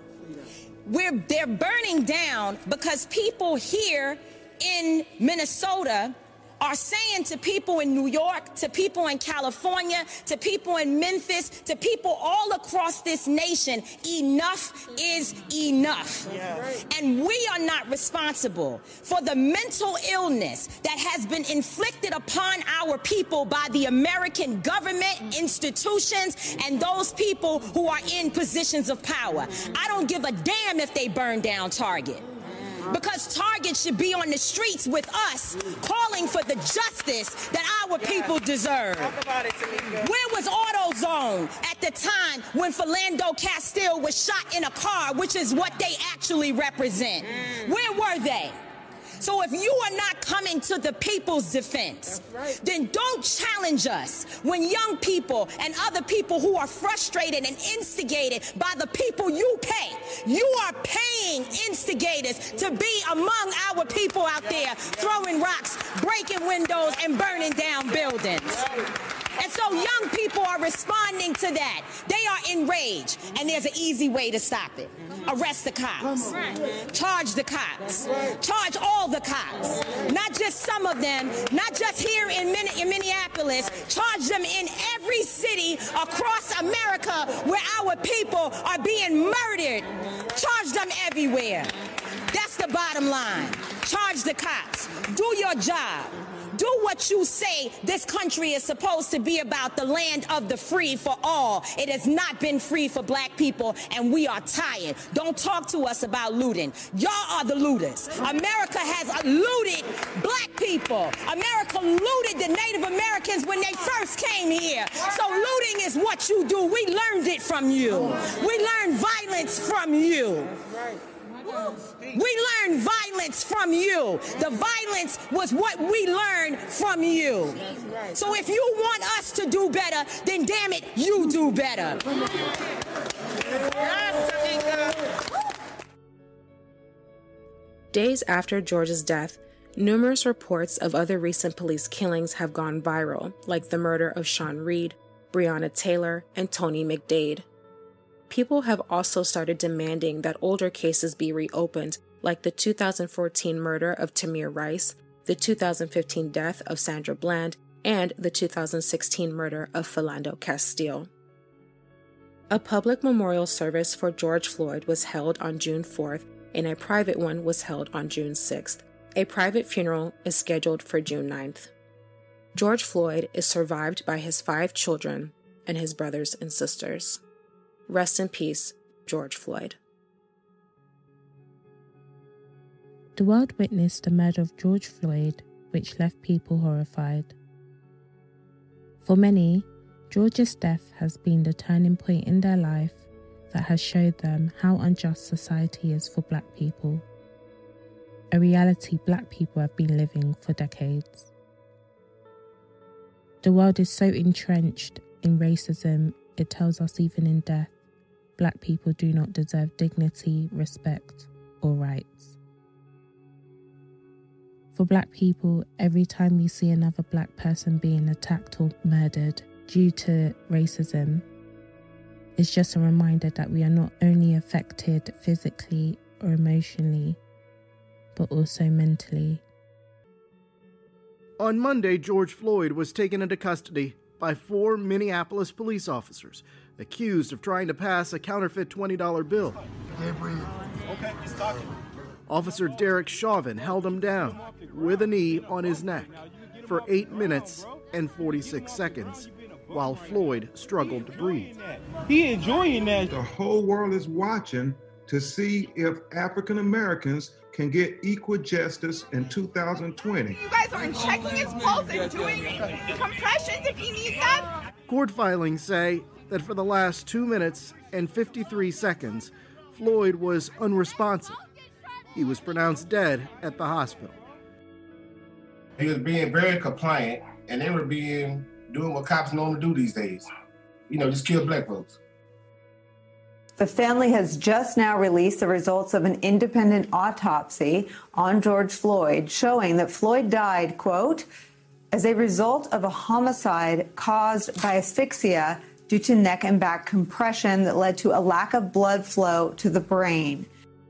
[SPEAKER 4] They're burning down because people here in Minnesota are saying to people in New York, to people in California, to people in Memphis, to people all across this nation, enough is enough. And we are not responsible for the mental illness that has been inflicted upon our people by the American government, institutions, and those people who are in positions of power. I don't give a damn if they burn down Target, because Target should be on the streets with us, calling for the justice that our people deserve. Where was AutoZone at the time when Philando Castile was shot in a car, which is what they actually represent? Where were they? So if you are not coming to the people's defense, then don't challenge us when young people and other people who are frustrated and instigated by the people you pay. You are paying instigators to be among our people out there throwing rocks, breaking windows, and burning down buildings. And so young people are responding to that. They are enraged, and there's an easy way to stop it. Arrest the cops. Charge the cops. Charge all the cops. Not just some of them, not just here in Minneapolis. Charge them in every city across America where our people are being murdered. Charge them everywhere. That's the bottom line. Charge the cops. Do your job. Do what you say this country is supposed to be about, the land of the free for all. It has not been free for black people, and we are tired. Don't talk to us about looting. Y'all are the looters. America has looted black people. America looted the Native Americans when they first came here. So looting is what you do. We learned it from you. We learned violence from you. We learned violence from you. The violence was what we learned from you. So if you want us to do better, then damn it, you do better.
[SPEAKER 11] Days after George's death, numerous reports of other recent police killings have gone viral, like the murder of Sean Reed, Breonna Taylor, and Tony McDade. People have also started demanding that older cases be reopened, like the 2014 murder of Tamir Rice, the 2015 death of Sandra Bland, and the 2016 murder of Philando Castile. A public memorial service for George Floyd was held on June 4th, and a private one was held on June 6th. A private funeral is scheduled for June 9th. George Floyd is survived by his 5 children and his brothers and sisters. Rest in peace, George Floyd.
[SPEAKER 1] The world witnessed the murder of George Floyd, which left people horrified. For many, George's death has been the turning point in their life that has showed them how unjust society is for black people, a reality black people have been living for decades. The world is so entrenched in racism, it tells us even in death, black people do not deserve dignity, respect, or rights. For black people, every time we see another black person being attacked or murdered due to racism, it's just a reminder that we are not only affected physically or emotionally, but also mentally.
[SPEAKER 12] On Monday, George Floyd was taken into custody by 4 Minneapolis police officers accused of trying to pass a counterfeit $20 bill.
[SPEAKER 9] Okay, he's talking.
[SPEAKER 12] Officer Derek Chauvin held him down with a knee on his neck for 8 minutes and 46 seconds while Floyd struggled to breathe.
[SPEAKER 9] He enjoying that.
[SPEAKER 7] The whole world is watching
[SPEAKER 8] to see if African Americans can get equal justice in 2020.
[SPEAKER 13] You guys aren't checking his pulse and doing compressions if he needs them?
[SPEAKER 12] Court filings say that for the last 2 minutes and 53 seconds, Floyd was unresponsive. He was pronounced dead at the hospital.
[SPEAKER 14] He was being very compliant, and they were doing what cops normally do these days. Just kill black folks.
[SPEAKER 15] The family has just now released the results of an independent autopsy on George Floyd, showing that Floyd died, quote, as a result of a homicide caused by asphyxia due to neck and back compression that led to a lack of blood flow to the brain.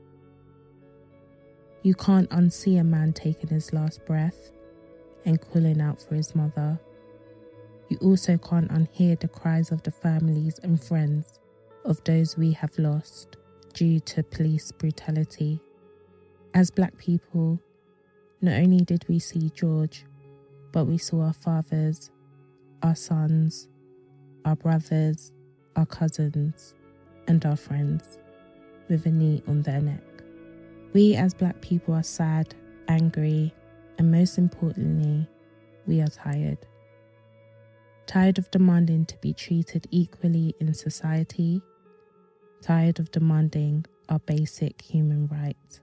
[SPEAKER 1] You can't unsee a man taking his last breath and calling out for his mother. You also can't unhear the cries of the families and friends of those we have lost due to police brutality. As Black people, not only did we see George, but we saw our fathers, our sons, our brothers, our cousins, and our friends with a knee on their neck. We as Black people are sad, angry, and most importantly, we are tired. Tired of demanding to be treated equally in society. Tired of demanding our basic human rights.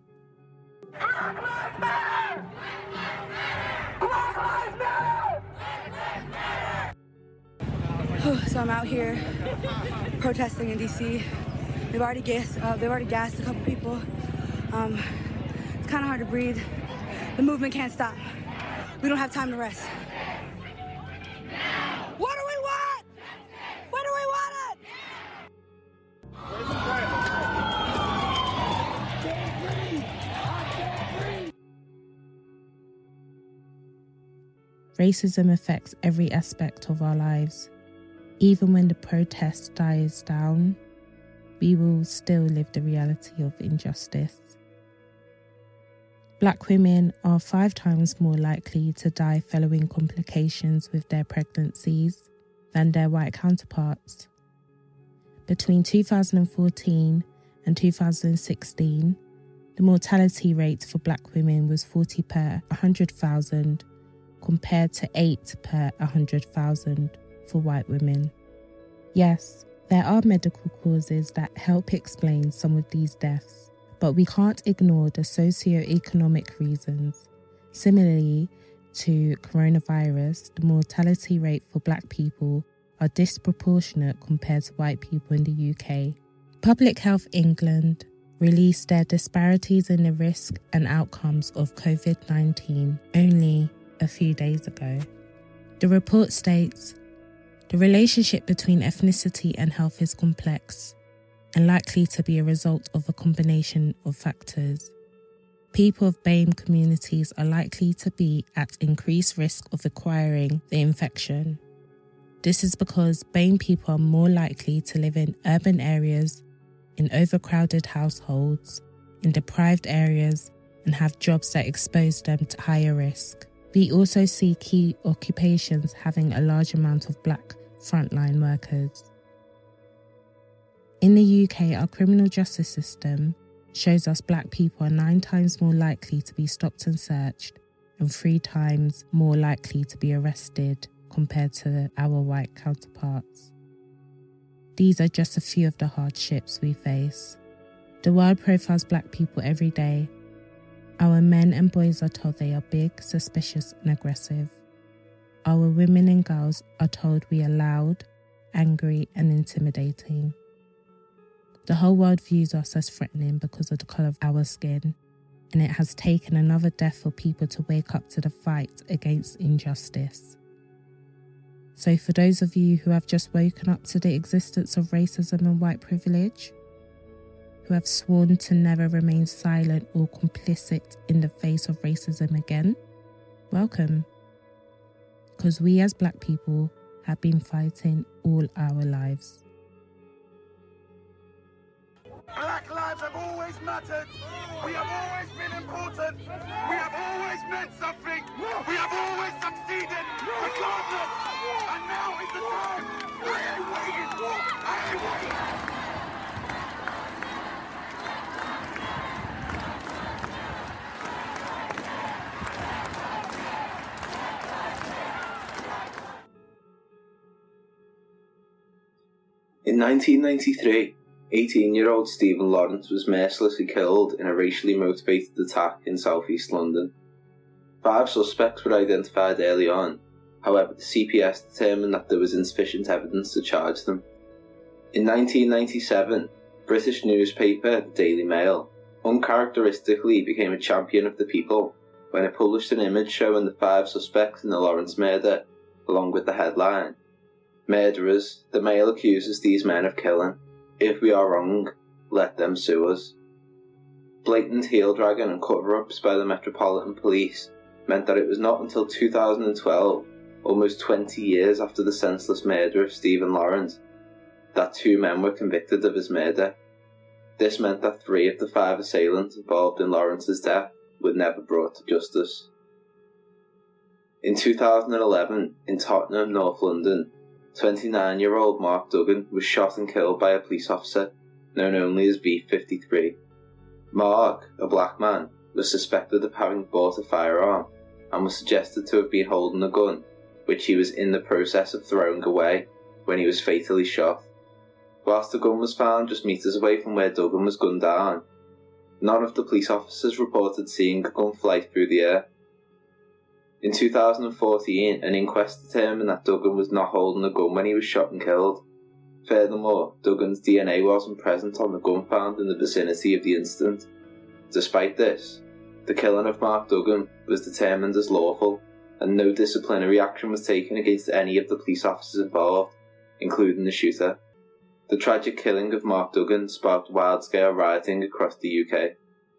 [SPEAKER 16] So I'm out here protesting in DC. They've already gassed a couple people. It's kind of hard to breathe. The movement can't stop. We don't have time to rest. What do we want? When do we want it?
[SPEAKER 1] Racism affects every aspect of our lives. Even when the protest dies down, we will still live the reality of injustice. Black women are 5 times more likely to die following complications with their pregnancies than their white counterparts. Between 2014 and 2016, the mortality rate for Black women was 40 per 100,000 compared to 8 per 100,000 for white women. Yes, there are medical causes that help explain some of these deaths, but we can't ignore the socio-economic reasons. Similarly to coronavirus, the mortality rate for Black people are disproportionate compared to white people in the UK. Public Health England released their disparities in the risk and outcomes of COVID-19 only a few days ago. The report states, the relationship between ethnicity and health is complex and likely to be a result of a combination of factors. People of BAME communities are likely to be at increased risk of acquiring the infection. This is because BAME people are more likely to live in urban areas, in overcrowded households, in deprived areas, and have jobs that expose them to higher risk. We also see key occupations having a large amount of Black frontline workers. In the UK, our criminal justice system shows us Black people are 9 times more likely to be stopped and searched and 3 times more likely to be arrested compared to our white counterparts. These are just a few of the hardships we face. The world profiles Black people every day. Our men and boys are told they are big, suspicious, and aggressive. Our women and girls are told we are loud, angry, and intimidating. The whole world views us as threatening because of the colour of our skin, and it has taken another death for people to wake up to the fight against injustice. So for those of you who have just woken up to the existence of racism and white privilege, who have sworn to never remain silent or complicit in the face of racism again, welcome. Because we as Black people have been fighting all our lives.
[SPEAKER 9] Black lives have always mattered. We have always been important. We have always meant something. We have always succeeded, regardless. And now is the time. I ain't waiting.
[SPEAKER 17] In 1993, 18-year-old Stephen Lawrence was mercilessly killed in a racially motivated attack in southeast London. 5 suspects were identified early on, however the CPS determined that there was insufficient evidence to charge them. In 1997, British newspaper The Daily Mail uncharacteristically became a champion of the people when it published an image showing the 5 suspects in the Lawrence murder, along with the headline, "Murderers, the Mail accuses these men of killing. If we are wrong, let them sue us." Blatant heel-dragging and cover-ups by the Metropolitan Police meant that it was not until 2012, almost 20 years after the senseless murder of Stephen Lawrence, that 2 men were convicted of his murder. This meant that 3 of the 5 assailants involved in Lawrence's death were never brought to justice. In 2011, in Tottenham, North London, 29-year-old Mark Duggan was shot and killed by a police officer, known only as V53. Mark, a black man, was suspected of having bought a firearm and was suggested to have been holding a gun, which he was in the process of throwing away when he was fatally shot. Whilst the gun was found just metres away from where Duggan was gunned down, none of the police officers reported seeing a gun fly through the air. In 2014, an inquest determined that Duggan was not holding a gun when he was shot and killed. Furthermore, Duggan's DNA wasn't present on the gun found in the vicinity of the incident. Despite this, the killing of Mark Duggan was determined as lawful, and no disciplinary action was taken against any of the police officers involved, including the shooter. The tragic killing of Mark Duggan sparked wide-scale rioting across the UK.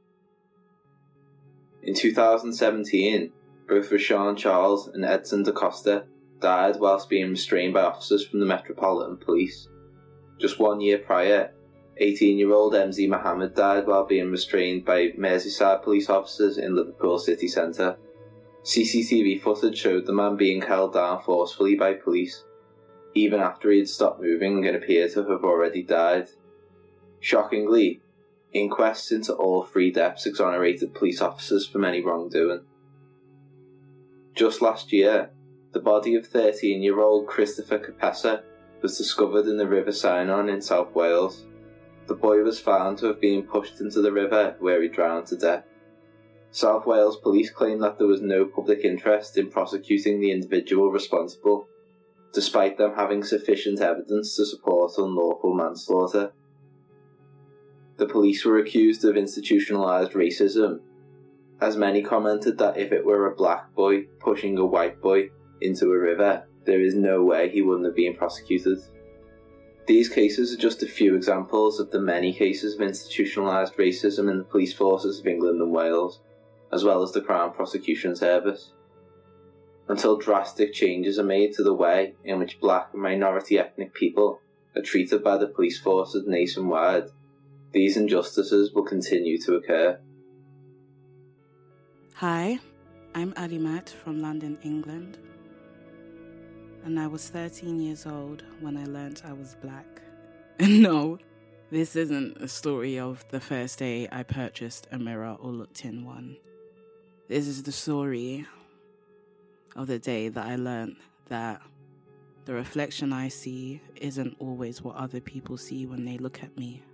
[SPEAKER 17] In 2017, both Rashawn Charles and Edson DaCosta died whilst being restrained by officers from the Metropolitan Police. Just 1 year prior, 18-year-old MZ Mohammed died while being restrained by Merseyside police officers in Liverpool city centre. CCTV footage showed the man being held down forcefully by police, even after he had stopped moving and appeared to have already died. Shockingly, inquests into all 3 deaths exonerated police officers from any wrongdoing. Just last year, the body of 13-year-old Christopher Capessa was discovered in the River Cynon in South Wales. The boy was found to have been pushed into the river where he drowned to death. South Wales police claim that there was no public interest in prosecuting the individual responsible, despite them having sufficient evidence to support unlawful manslaughter. The police were accused of institutionalised racism, as many commented that if it were a black boy pushing a white boy into a river, there is no way he wouldn't have been prosecuted. These cases are just a few examples of the many cases of institutionalised racism in the police forces of England and Wales, as well as the Crown Prosecution Service. Until drastic changes are made to the way in which black and minority ethnic people are treated by the police forces nationwide, these injustices will continue to occur.
[SPEAKER 18] Hi, I'm Adimat from London, England, and I was 13 years old when I learnt I was black. No, this isn't a story of the first day I purchased a mirror or looked in one. This is the story of the day that I learnt that the reflection I see isn't always what other people see when they look at me.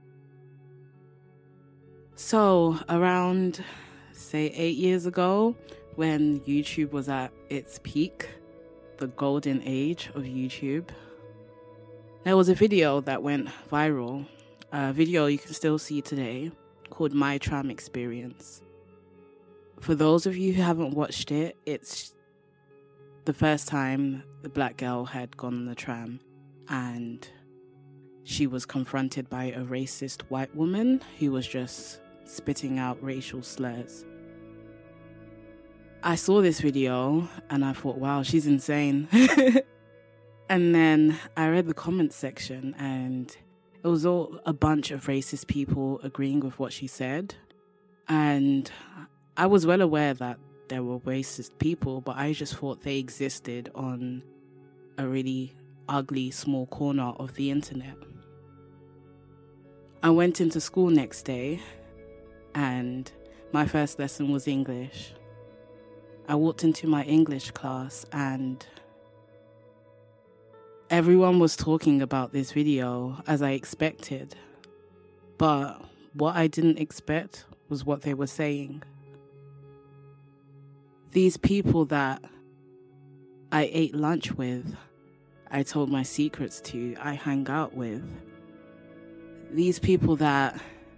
[SPEAKER 18] So, around, say, 8 years ago, when YouTube was at its peak, the golden age of YouTube, there was a video that went viral, a video you can still see today, called My Tram Experience. For those of you who haven't watched it, it's the first time the black girl had gone on the tram and she was confronted by a racist white woman who was just spitting out racial slurs. I saw this video and I thought, wow, she's insane. And then I read the comments section and it was all a bunch of racist people agreeing with what she said. And I was well aware that there were racist people, but I just thought they existed on a really ugly small corner of the internet. I went into school next day and my first lesson was English. I walked into my English class and Everyone was talking about this video as I expected, but what I didn't expect was what they were saying. These people that I ate lunch with, I told my secrets to, I hang out with, these people that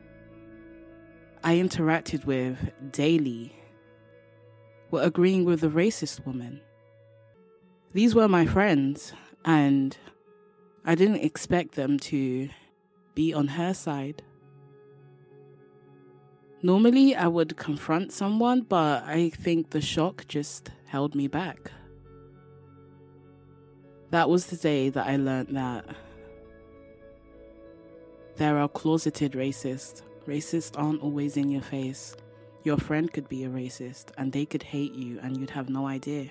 [SPEAKER 18] I interacted with daily were agreeing with the racist woman. These were my friends, and I didn't expect them to be on her side. Normally, I would confront someone, but I think the shock just held me back. That was the day that I learned that there are closeted racists. Racists aren't always in your face. Your friend could be a racist, and they could hate you, and you'd have no idea.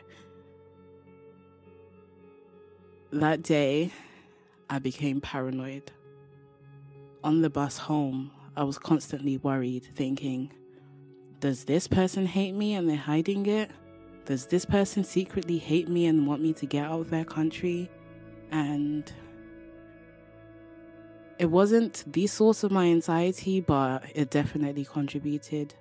[SPEAKER 18] That day, I became paranoid. On the bus home, I was constantly worried, thinking, does this person hate me and they're hiding it? Does this person secretly hate me and want me to get out of their country? And it wasn't the source of my anxiety, but it definitely contributed.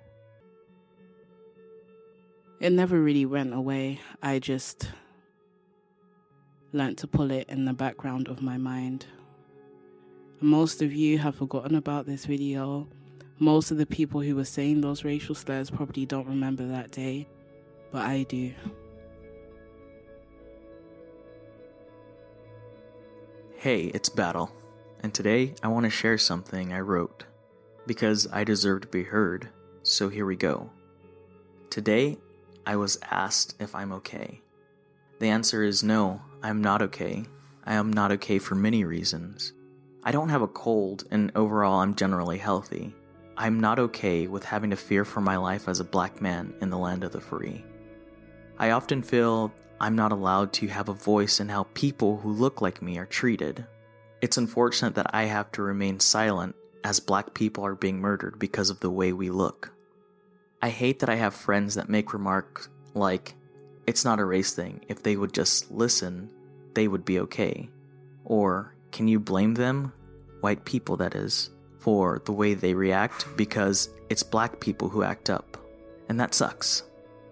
[SPEAKER 18] It never really went away. I just learned to pull it in the background of my mind. Most of you have forgotten about this video. Most of the people who were saying those racial slurs probably don't remember that day, but I do.
[SPEAKER 19] Hey, it's Battle, and today I want to share something I wrote, because I deserve to be heard, so here we go. Today, I was asked if I'm okay. The answer is no, I'm not okay. I am not okay for many reasons. I don't have a cold, and overall I'm generally healthy. I'm not okay with having to fear for my life as a black man in the land of the free. I often feel I'm not allowed to have a voice in how people who look like me are treated. It's unfortunate that I have to remain silent as black people are being murdered because of the way we look. I hate that I have friends that make remarks like, it's not a race thing, if they would just listen, they would be okay. Or, can you blame them, white people that is, for the way they react because it's black people who act up, and that sucks.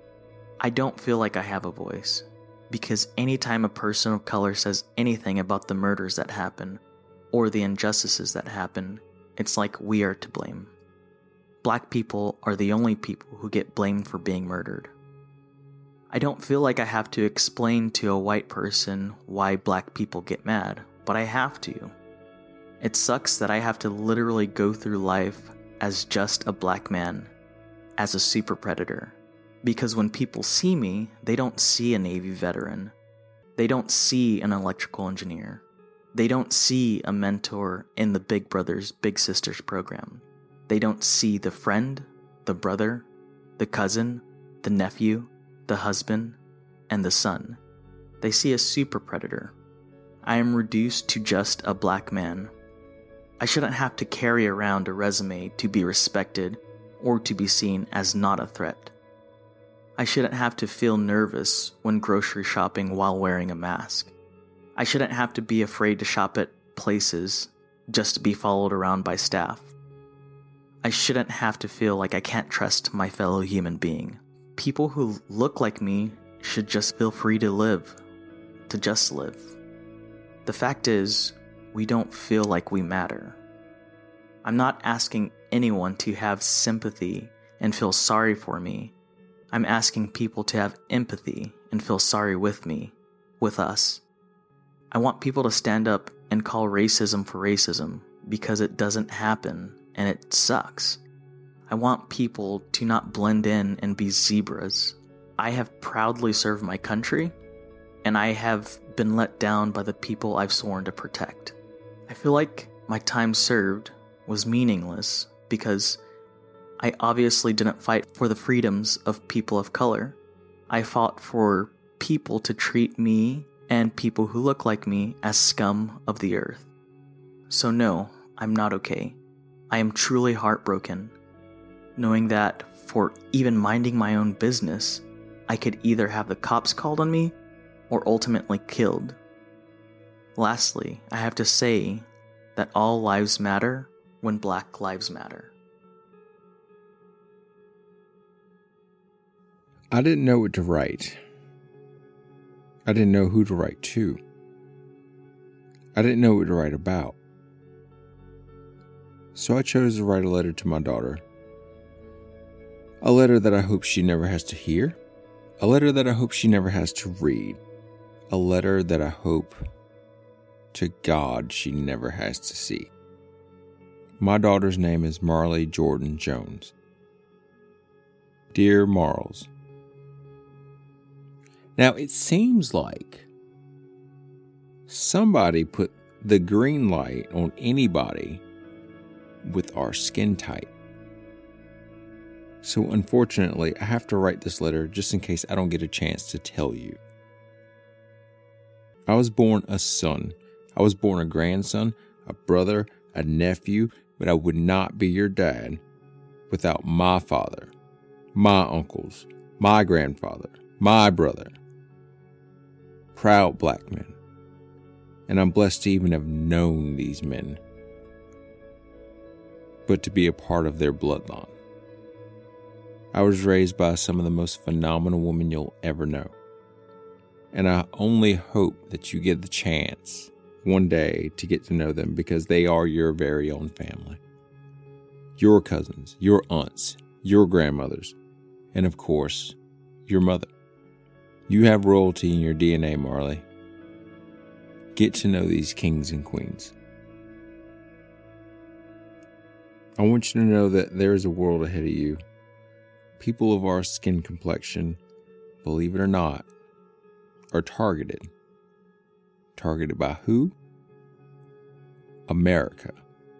[SPEAKER 19] I don't feel like I have a voice, because anytime a person of color says anything about the murders that happen, or the injustices that happen, it's like we are to blame. Black people are the only people who get blamed for being murdered. I don't feel like I have to explain to a white person why black people get mad, but I have to. It sucks that I have to literally go through life as just a black man, as a super predator. Because when people see me, they don't see a Navy veteran. They don't see an electrical engineer. They don't see a mentor in the Big Brothers Big Sisters program. They don't see the friend, the brother, the cousin, the nephew, the husband, and the son. They see a super predator. I am reduced to just a black man. I shouldn't have to carry around a resume to be respected or to be seen as not a threat. I shouldn't have to feel nervous when grocery shopping while wearing a mask. I shouldn't have to be afraid to shop at places just to be followed around by staff. I shouldn't have to feel like I can't trust my fellow human being. People who look like me should just feel free to live, to just live. The fact is, we don't feel like we matter. I'm not asking anyone to have sympathy and feel sorry for me. I'm asking people to have empathy and feel sorry with me, with us. I want people to stand up and call racism for racism because it doesn't happen and it sucks. I want people to not blend in and be zebras. I have proudly served my country, and I have been let down by the people I've sworn to protect. I feel like my time served was meaningless because I obviously didn't fight for the freedoms of people of color. I fought for people to treat me and people who look like me as scum of the earth. So no, I'm not okay. I am truly heartbroken, knowing that for even minding my own business, I could either have the cops called on me or ultimately killed. Lastly, I have to say that all lives matter when Black lives matter.
[SPEAKER 20] I didn't know what to write. I didn't know who to write to. I didn't know what to write about. So I chose to write a letter to my daughter. A letter that I hope she never has to hear. A letter that I hope she never has to read. A letter that I hope to God she never has to see. My daughter's name is Marley Jordan Jones. Dear Marls, now it seems like somebody put the green light on anybody with our skin type. So unfortunately, I have to write this letter just in case I don't get a chance to tell you. I was born a son. I was born a grandson, a brother, a nephew, but I would not be your dad without my father, my uncles, my grandfather, my brother. Proud Black men. And I'm blessed to even have known these men, but to be a part of their bloodline. I was raised by some of the most phenomenal women you'll ever know. And I only hope that you get the chance one day to get to know them, because they are your very own family. Your cousins, your aunts, your grandmothers, and of course, your mother. You have royalty in your DNA, Marley. Get to know these kings and queens. I want you to know that there is a world ahead of you. People of our skin complexion, believe it or not, are targeted. Targeted by who? America.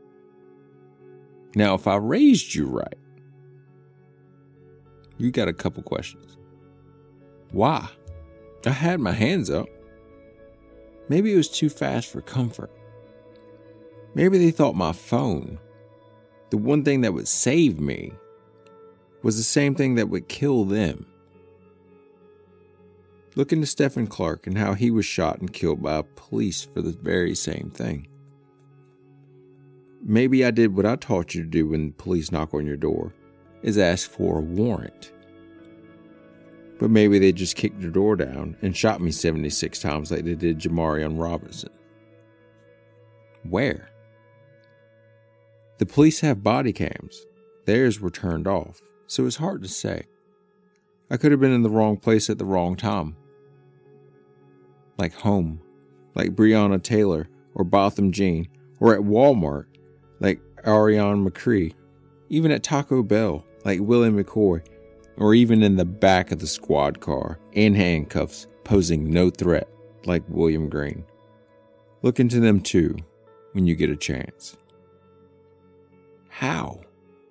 [SPEAKER 20] Now, if I raised you right, you got a couple questions. Why? I had my hands up. Maybe it was too fast for comfort. Maybe they thought my phone, the one thing that would save me, was the same thing that would kill them. Look into Stephen Clark and how he was shot and killed by police for the very same thing. Maybe I did what I taught you to do when police knock on your door, is ask for a warrant. But maybe they just kicked the door down and shot me 76 times like they did Jamarion Robinson. Where? The police have body cams. Theirs were turned off, so it's hard to say. I could have been in the wrong place at the wrong time. Like home, like Breonna Taylor or Botham Jean, or at Walmart, like Ariane McCree, even at Taco Bell, like Willie McCoy, or even in the back of the squad car, in handcuffs, posing no threat, like William Green. Look into them too, when you get a chance. How?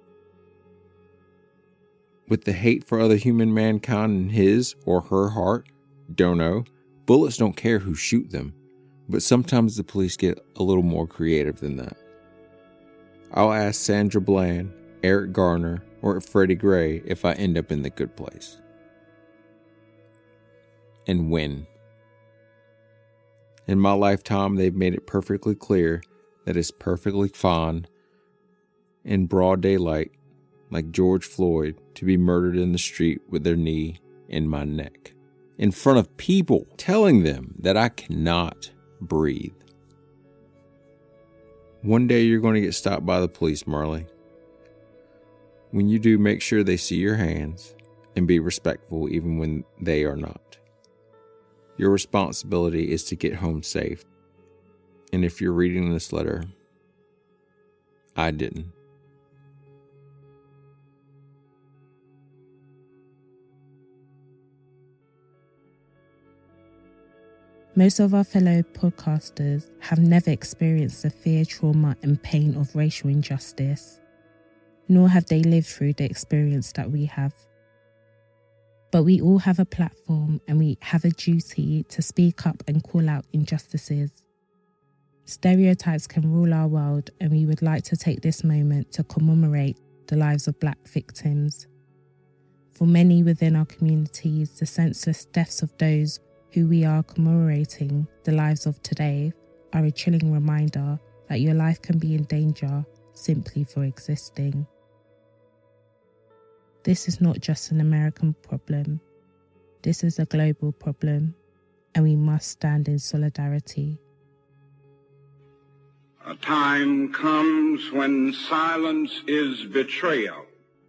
[SPEAKER 20] With the hate for other human mankind in his or her heart? Don't know. Bullets don't care who shoot them, but sometimes the police get a little more creative than that. I'll ask Sandra Bland, Eric Garner, or Freddie Gray if I end up in the good place. And when. In my lifetime, they've made it perfectly clear that it's perfectly fine in broad daylight, like George Floyd, to be murdered in the street with their knee in my neck, in front of people, telling them that I cannot breathe. One day you're going to get stopped by the police, Marley. When you do, make sure they see your hands and be respectful even when they are not. Your responsibility is to get home safe. And if you're reading this letter, I didn't.
[SPEAKER 1] Most of our fellow podcasters have never experienced the fear, trauma, and pain of racial injustice, nor have they lived through the experience that we have. But we all have a platform and we have a duty to speak up and call out injustices. Stereotypes can rule our world, and we would like to take this moment to commemorate the lives of Black victims. For many within our communities, the senseless deaths of those who we are commemorating the lives of today are a chilling reminder that your life can be in danger simply for existing. This is not just an American problem. This is a global problem, and we must stand in solidarity.
[SPEAKER 2] A time comes when silence is betrayal.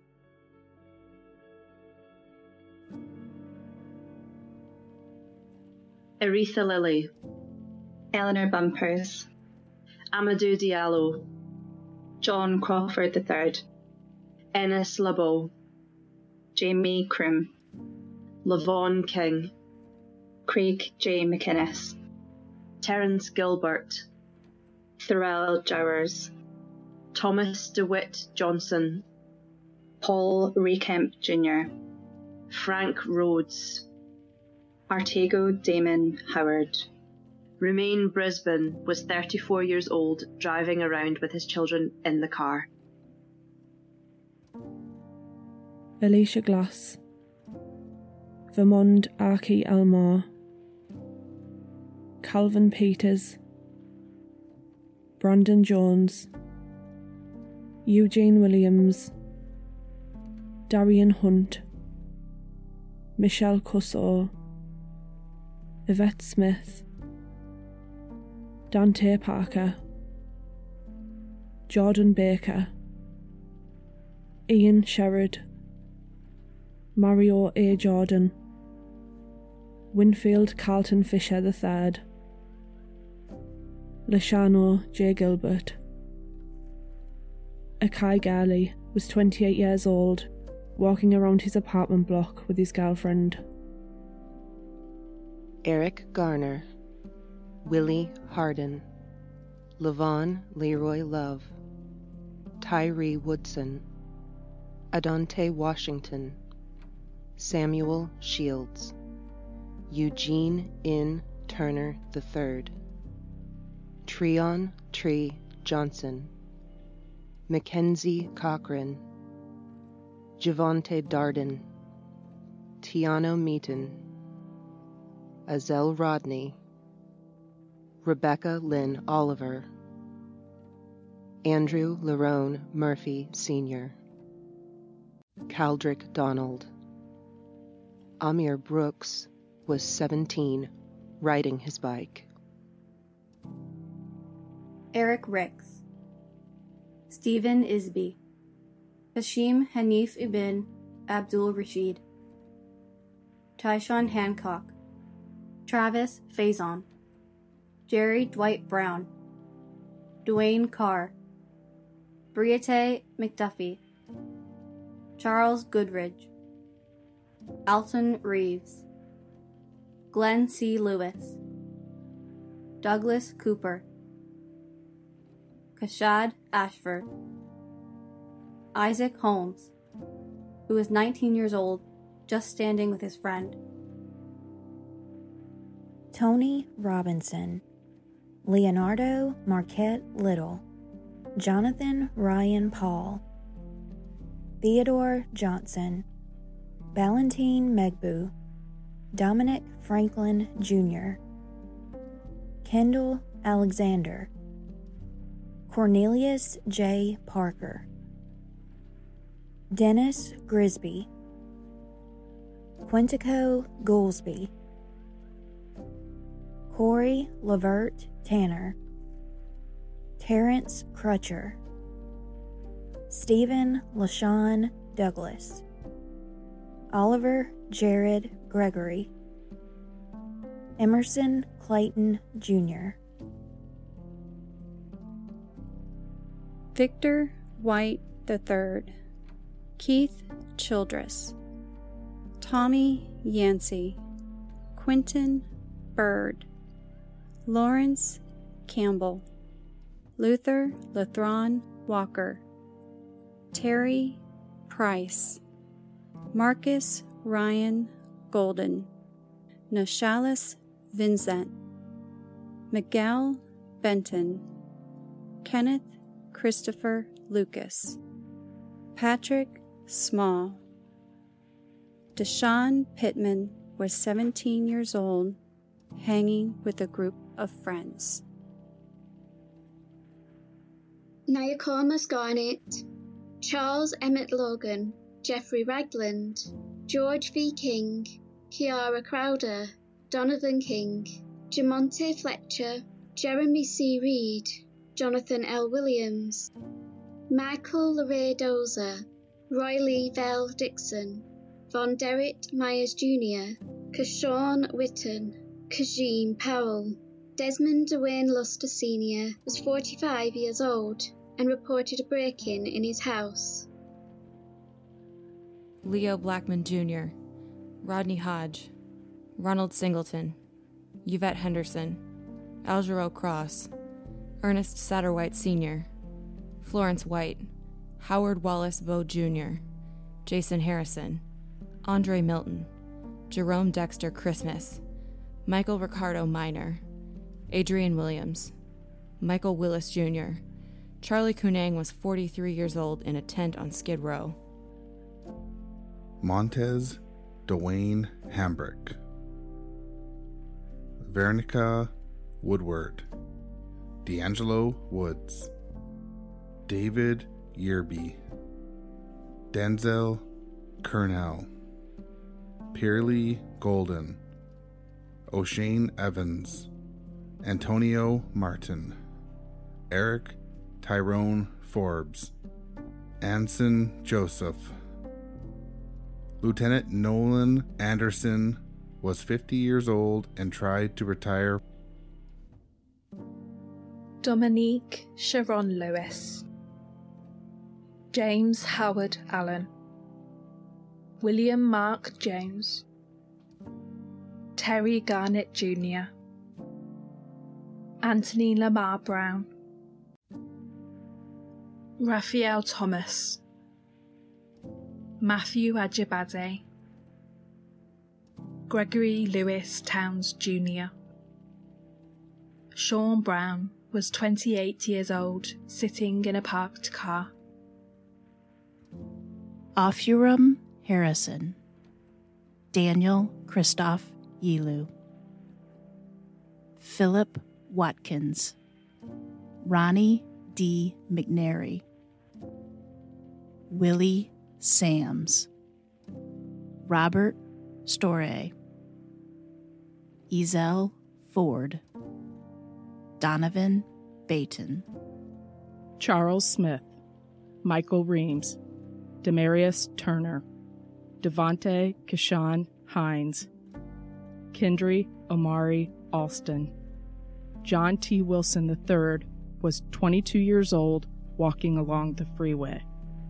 [SPEAKER 21] Aretha Lilly,
[SPEAKER 22] Eleanor Bumpers,
[SPEAKER 21] Amadou Diallo,
[SPEAKER 22] John Crawford III,
[SPEAKER 21] Ennis LeBeau,
[SPEAKER 22] Jamie Krim,
[SPEAKER 21] Lavon King,
[SPEAKER 22] Craig J. McInnes,
[SPEAKER 21] Terence Gilbert,
[SPEAKER 22] Thurell Jowers,
[SPEAKER 21] Thomas DeWitt Johnson,
[SPEAKER 22] Paul Recamp Jr.,
[SPEAKER 21] Frank Rhodes,
[SPEAKER 22] Artego Damon Howard.
[SPEAKER 21] Romain Brisbane was 34 years old, driving around with his children in the car.
[SPEAKER 23] Alicia Glass, Vermond Archie Elmore, Calvin Peters, Brandon Jones, Eugene Williams, Darian Hunt, Michelle Cusso, Yvette Smith, Dante Parker, Jordan Baker, Ian Sherrod, Mario A. Jordan, Winfield Carlton Fisher III, Lashano J. Gilbert. Akai Gali was 28 years old, walking around his apartment block with his girlfriend.
[SPEAKER 24] Eric Garner, Willie Harden, Levon Leroy Love, Tyree Woodson, Adante Washington, Samuel Shields, Eugene N. Turner III, Treon Tree Johnson, Mackenzie Cochran, Javonte Darden, Tiano Meaton, Azel Rodney, Rebecca Lynn Oliver, Andrew Lerone Murphy Sr., Caldrick Donald. Amir Brooks was 17, riding his bike.
[SPEAKER 25] Eric Ricks, Stephen Isby, Hashim Hanif Ibn Abdul Rashid, Tyshawn Hancock, Travis Faison, Jerry Dwight Brown, Dwayne Carr, Briate McDuffie, Charles Goodridge, Alton Reeves, Glenn C. Lewis, Douglas Cooper, Kashad Ashford, Isaac Holmes, who was 19 years old, just standing with his friend.
[SPEAKER 27] Tony Robinson, Leonardo Marquette Little, Jonathan Ryan Paul, Theodore Johnson, Valentine Megbu, Dominic Franklin Jr., Kendall Alexander, Cornelius J. Parker, Dennis Grisby, Quintico Goolsby, Corey Lavert Tanner, Terrence Crutcher, Stephen LaShawn Douglas, Oliver Jared Gregory, Emerson Clayton Jr.,
[SPEAKER 28] Victor White III, Keith Childress, Tommy Yancey, Quentin Bird, Lawrence Campbell, Luther Lathron Walker, Terry Price, Marcus Ryan Golden, Nashalis Vincent, Miguel Benton, Kenneth Christopher Lucas, Patrick Small. Deshaun Pittman was 17 years old, hanging with a group of friends.
[SPEAKER 3] Nicomas Garnett, Charles Emmett Logan, Jeffrey Ragland, George V. King, Kiara Crowder, Donovan King, Jamonte Fletcher, Jeremy C. Reed, Jonathan L. Williams, Michael LeRae Dozer, Roy Lee Vell Dixon, Von Derrick Myers Jr., Kashawn Witten, Kajim Powell. Desmond Dwayne Luster Sr. was 45 years old and reported a break-in in his house.
[SPEAKER 4] Leo Blackman Jr., Rodney Hodge, Ronald Singleton, Yvette Henderson, Algero Cross, Ernest Satterwhite Sr., Florence White, Howard Wallace Bowe Jr., Jason Harrison, Andre Milton, Jerome Dexter Christmas, Michael Ricardo Minor, Adrian Williams, Michael Willis Jr. Charlie Cunang was 43 years old in a tent on Skid Row.
[SPEAKER 5] Montez Dwayne Hambrick, Veronica Woodward, D'Angelo Woods, David Yearby, Denzel Kernell, Pearlie Golden, O'Shane Evans, Antonio Martin, Eric Tyrone Forbes, Anson Joseph. Lieutenant Nolan Anderson was 50 years old and tried to retire.
[SPEAKER 6] Dominique Sharon Lewis, James Howard Allen, William Mark Jones, Terry Garnett Jr., Anthony Lamar Brown, Raphael Thomas, Matthew Ajibade, Gregory Lewis Towns Jr. Sean Brown was 28 years old, sitting in a parked car.
[SPEAKER 7] Afuram Harrison, Daniel Christoph Yilu, Philip Watkins, Ronnie D. McNary, Willie Sams, Robert Storey, Ezel Ford, Donovan Bayton,
[SPEAKER 10] Charles Smith, Michael Reams, Demarius Turner, Devontae Kashawn Hines, Kendry Omari Alston. John T. Wilson III was 22 years old walking along the freeway.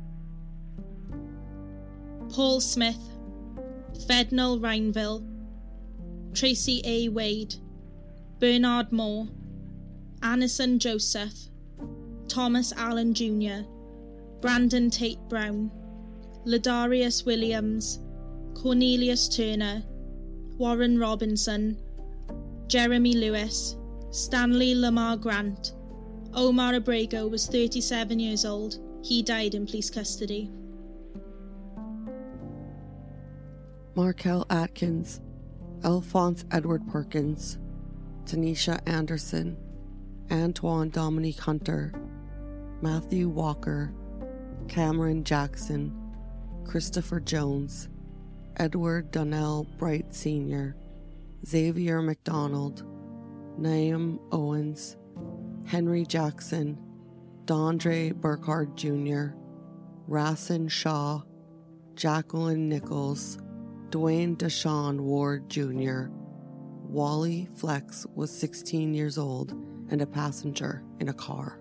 [SPEAKER 11] Paul Smith, Fednal Reinville, Tracy A. Wade, Bernard Moore, Anison Joseph, Thomas Allen Jr., Brandon Tate Brown, Ladarius Williams, Cornelius Turner, Warren Robinson, Jeremy Lewis, Stanley Lamar Grant. Omar Abrego was 37 years old. He died in police custody.
[SPEAKER 26] Markel Atkins, Alphonse Edward Perkins, Tanisha Anderson, Antoine Dominique Hunter, Matthew Walker, Cameron Jackson, Christopher Jones, Edward Donnell Bright Sr., Xavier McDonald, Naeem Owens, Henry Jackson, Dondre Burkhardt Jr., Racine Shaw, Jacqueline Nichols, Dwayne Deshawn Ward Jr. Wally Flex was 16 years old and a passenger in a car.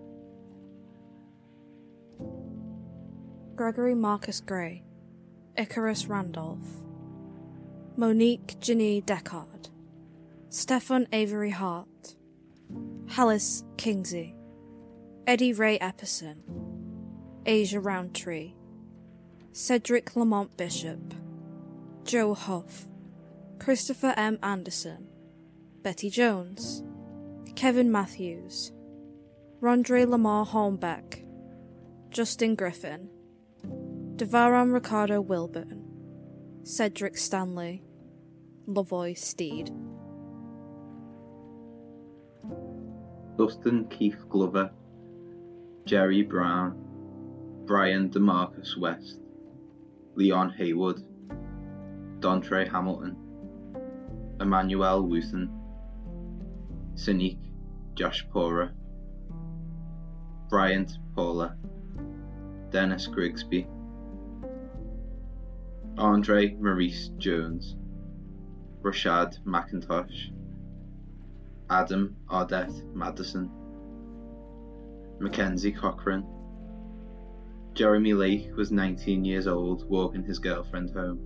[SPEAKER 16] Gregory Marcus Gray, Icarus Randolph, Monique Ginny Deckard, Stefan Avery Hart, Hallis Kingsey, Eddie Ray Epperson, Asia Roundtree, Cedric Lamont Bishop, Joe Huff, Christopher M. Anderson, Betty Jones, Kevin Matthews, Rondre Lamar Hornbeck, Justin Griffin, Devaron Ricardo Wilburn, Cedric Stanley, Lavoy Steed.
[SPEAKER 17] Dustin Keith Glover, Jerry Brown, Brian DeMarcus West, Leon Haywood, Dontre Hamilton, Emmanuel Wothen, Sinique Jashpora, Bryant Paula, Dennis Grigsby, Andre Maurice Jones, Rashad McIntosh, Adam Ardeth Madison, Mackenzie Cochran. Jeremy Lake was 19 years old, walking his girlfriend home.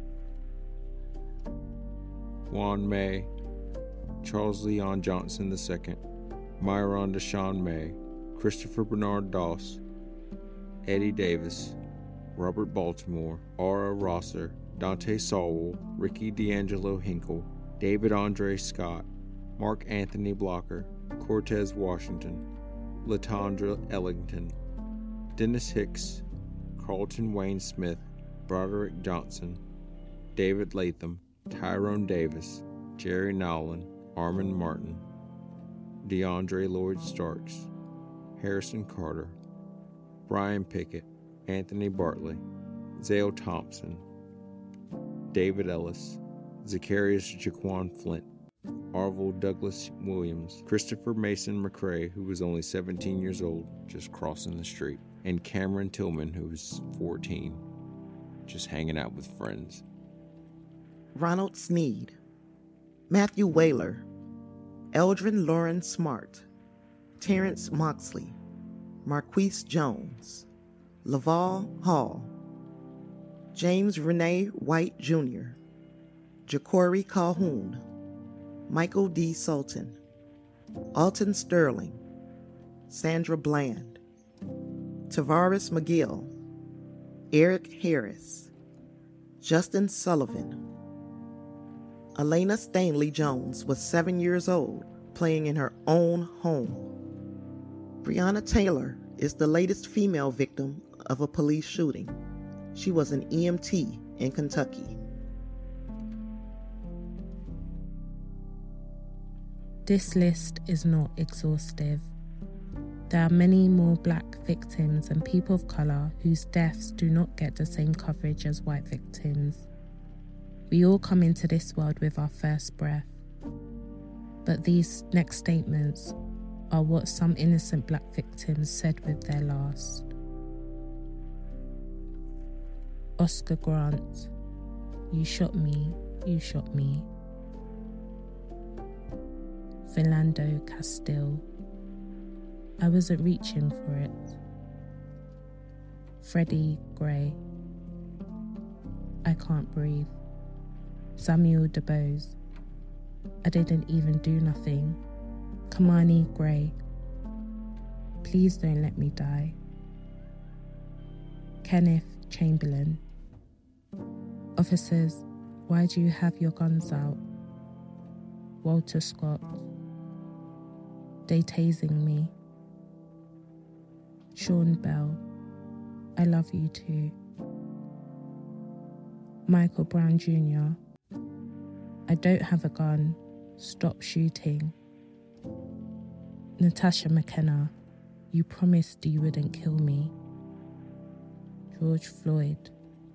[SPEAKER 20] Juan May, Charles Leon Johnson II, Myron Deshawn May, Christopher Bernard Doss, Eddie Davis, Robert Baltimore, Aura Rosser, Dante Sowell, Ricky D'Angelo Hinkle, David Andre Scott, Mark Anthony Blocker, Cortez Washington, Latondra Ellington, Dennis Hicks, Carlton Wayne Smith, Broderick Johnson, David Latham, Tyrone Davis, Jerry Nowlin, Armand Martin, DeAndre Lloyd Starks, Harrison Carter, Brian Pickett, Anthony Bartley, Zale Thompson, David Ellis, Zacharias Jaquan Flint, Arvil Douglas Williams, Christopher Mason McCrae, who was only 17 years old, just crossing the street, and Cameron Tillman, who was 14, just hanging out with friends.
[SPEAKER 8] Ronald Sneed, Matthew Whaler, Eldrin Lauren Smart, Terrence Moxley, Marquise Jones, Laval Hall, James Renee White Jr., Ja'Cory Calhoun, Michael D. Sultan, Alton Sterling, Sandra Bland, Tavares McGill, Eric Harris, Justin Sullivan. Elena Stanley Jones was 7 years old, playing in her own home. Breonna Taylor is the latest female victim of a police shooting. She was an EMT in Kentucky.
[SPEAKER 1] This list is not exhaustive. There are many more black victims and people of colour whose deaths do not get the same coverage as white victims. We all come into this world with our first breath. But these next statements are what some innocent black victims said with their last. Oscar Grant, you shot me, you shot me. Philando Castile, I wasn't reaching for it. Freddie Gray, I can't breathe. Samuel DeBose, I didn't even do nothing. Kamani Gray, please don't let me die. Kenneth Chamberlain, officers, why do you have your guns out? Walter Scott, they tasing me. Sean Bell, I love you too. Michael Brown Jr., I don't have a gun, stop shooting. Natasha McKenna, you promised you wouldn't kill me. George Floyd,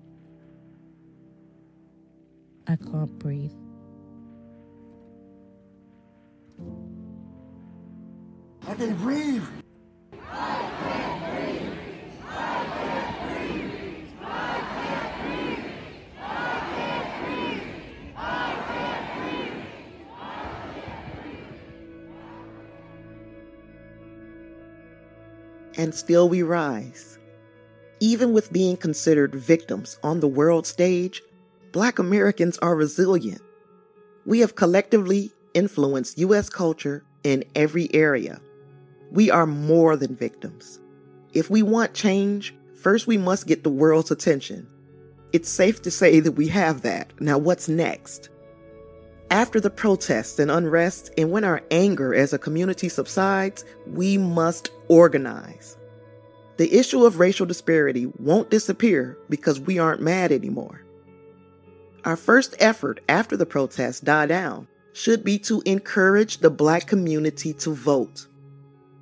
[SPEAKER 1] I can't breathe.
[SPEAKER 9] I can breathe.
[SPEAKER 8] And still we rise. Even with being considered victims on the world stage, Black Americans are resilient. We have collectively influenced U.S. culture in every area. We are more than victims. If we want change, first we must get the world's attention. It's safe to say that we have that. Now what's next? After the protests and unrest, and when our anger as a community subsides, we must organize. The issue of racial disparity won't disappear because we aren't mad anymore. Our first effort after the protests die down should be to encourage the Black community to vote.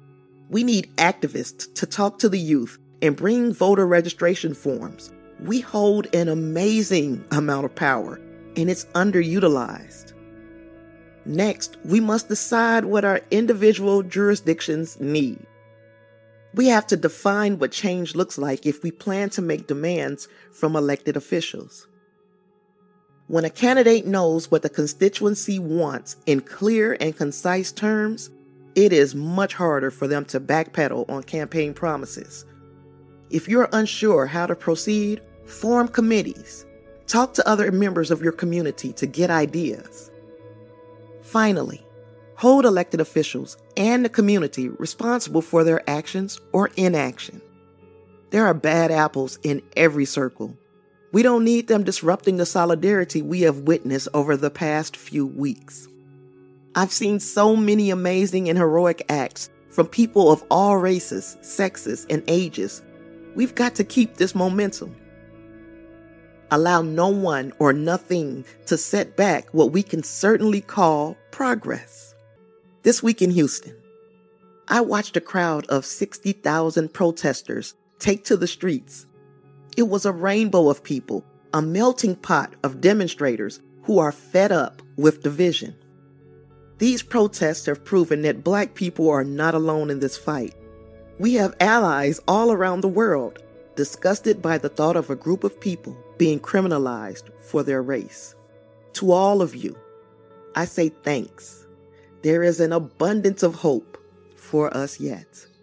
[SPEAKER 8] We need activists to talk to the youth and bring voter registration forms. We hold an amazing amount of power, and it's underutilized. Next, we must decide what our individual jurisdictions need. We have to define what change looks like if we plan to make demands from elected officials. When a candidate knows what the constituency wants in clear and concise terms, it is much harder for them to backpedal on campaign promises. If you're unsure how to proceed, form committees. Talk to other members of your community to get ideas. Finally, hold elected officials and the community responsible for their actions or inaction. There are bad apples in every circle. We don't need them disrupting the solidarity we have witnessed over the past few weeks. I've seen so many amazing and heroic acts from people of all races, sexes, and ages. We've got to keep this momentum. Allow no one or nothing to set back what we can certainly call progress. This week in Houston, I watched a crowd of 60,000 protesters take to the streets. It was a rainbow of people, a melting pot of demonstrators who are fed up with division. These protests have proven that Black people are not alone in this fight. We have allies all around the world, disgusted by the thought of a group of people being criminalized for their race. To all of you, I say thanks. There is an abundance of hope for us yet.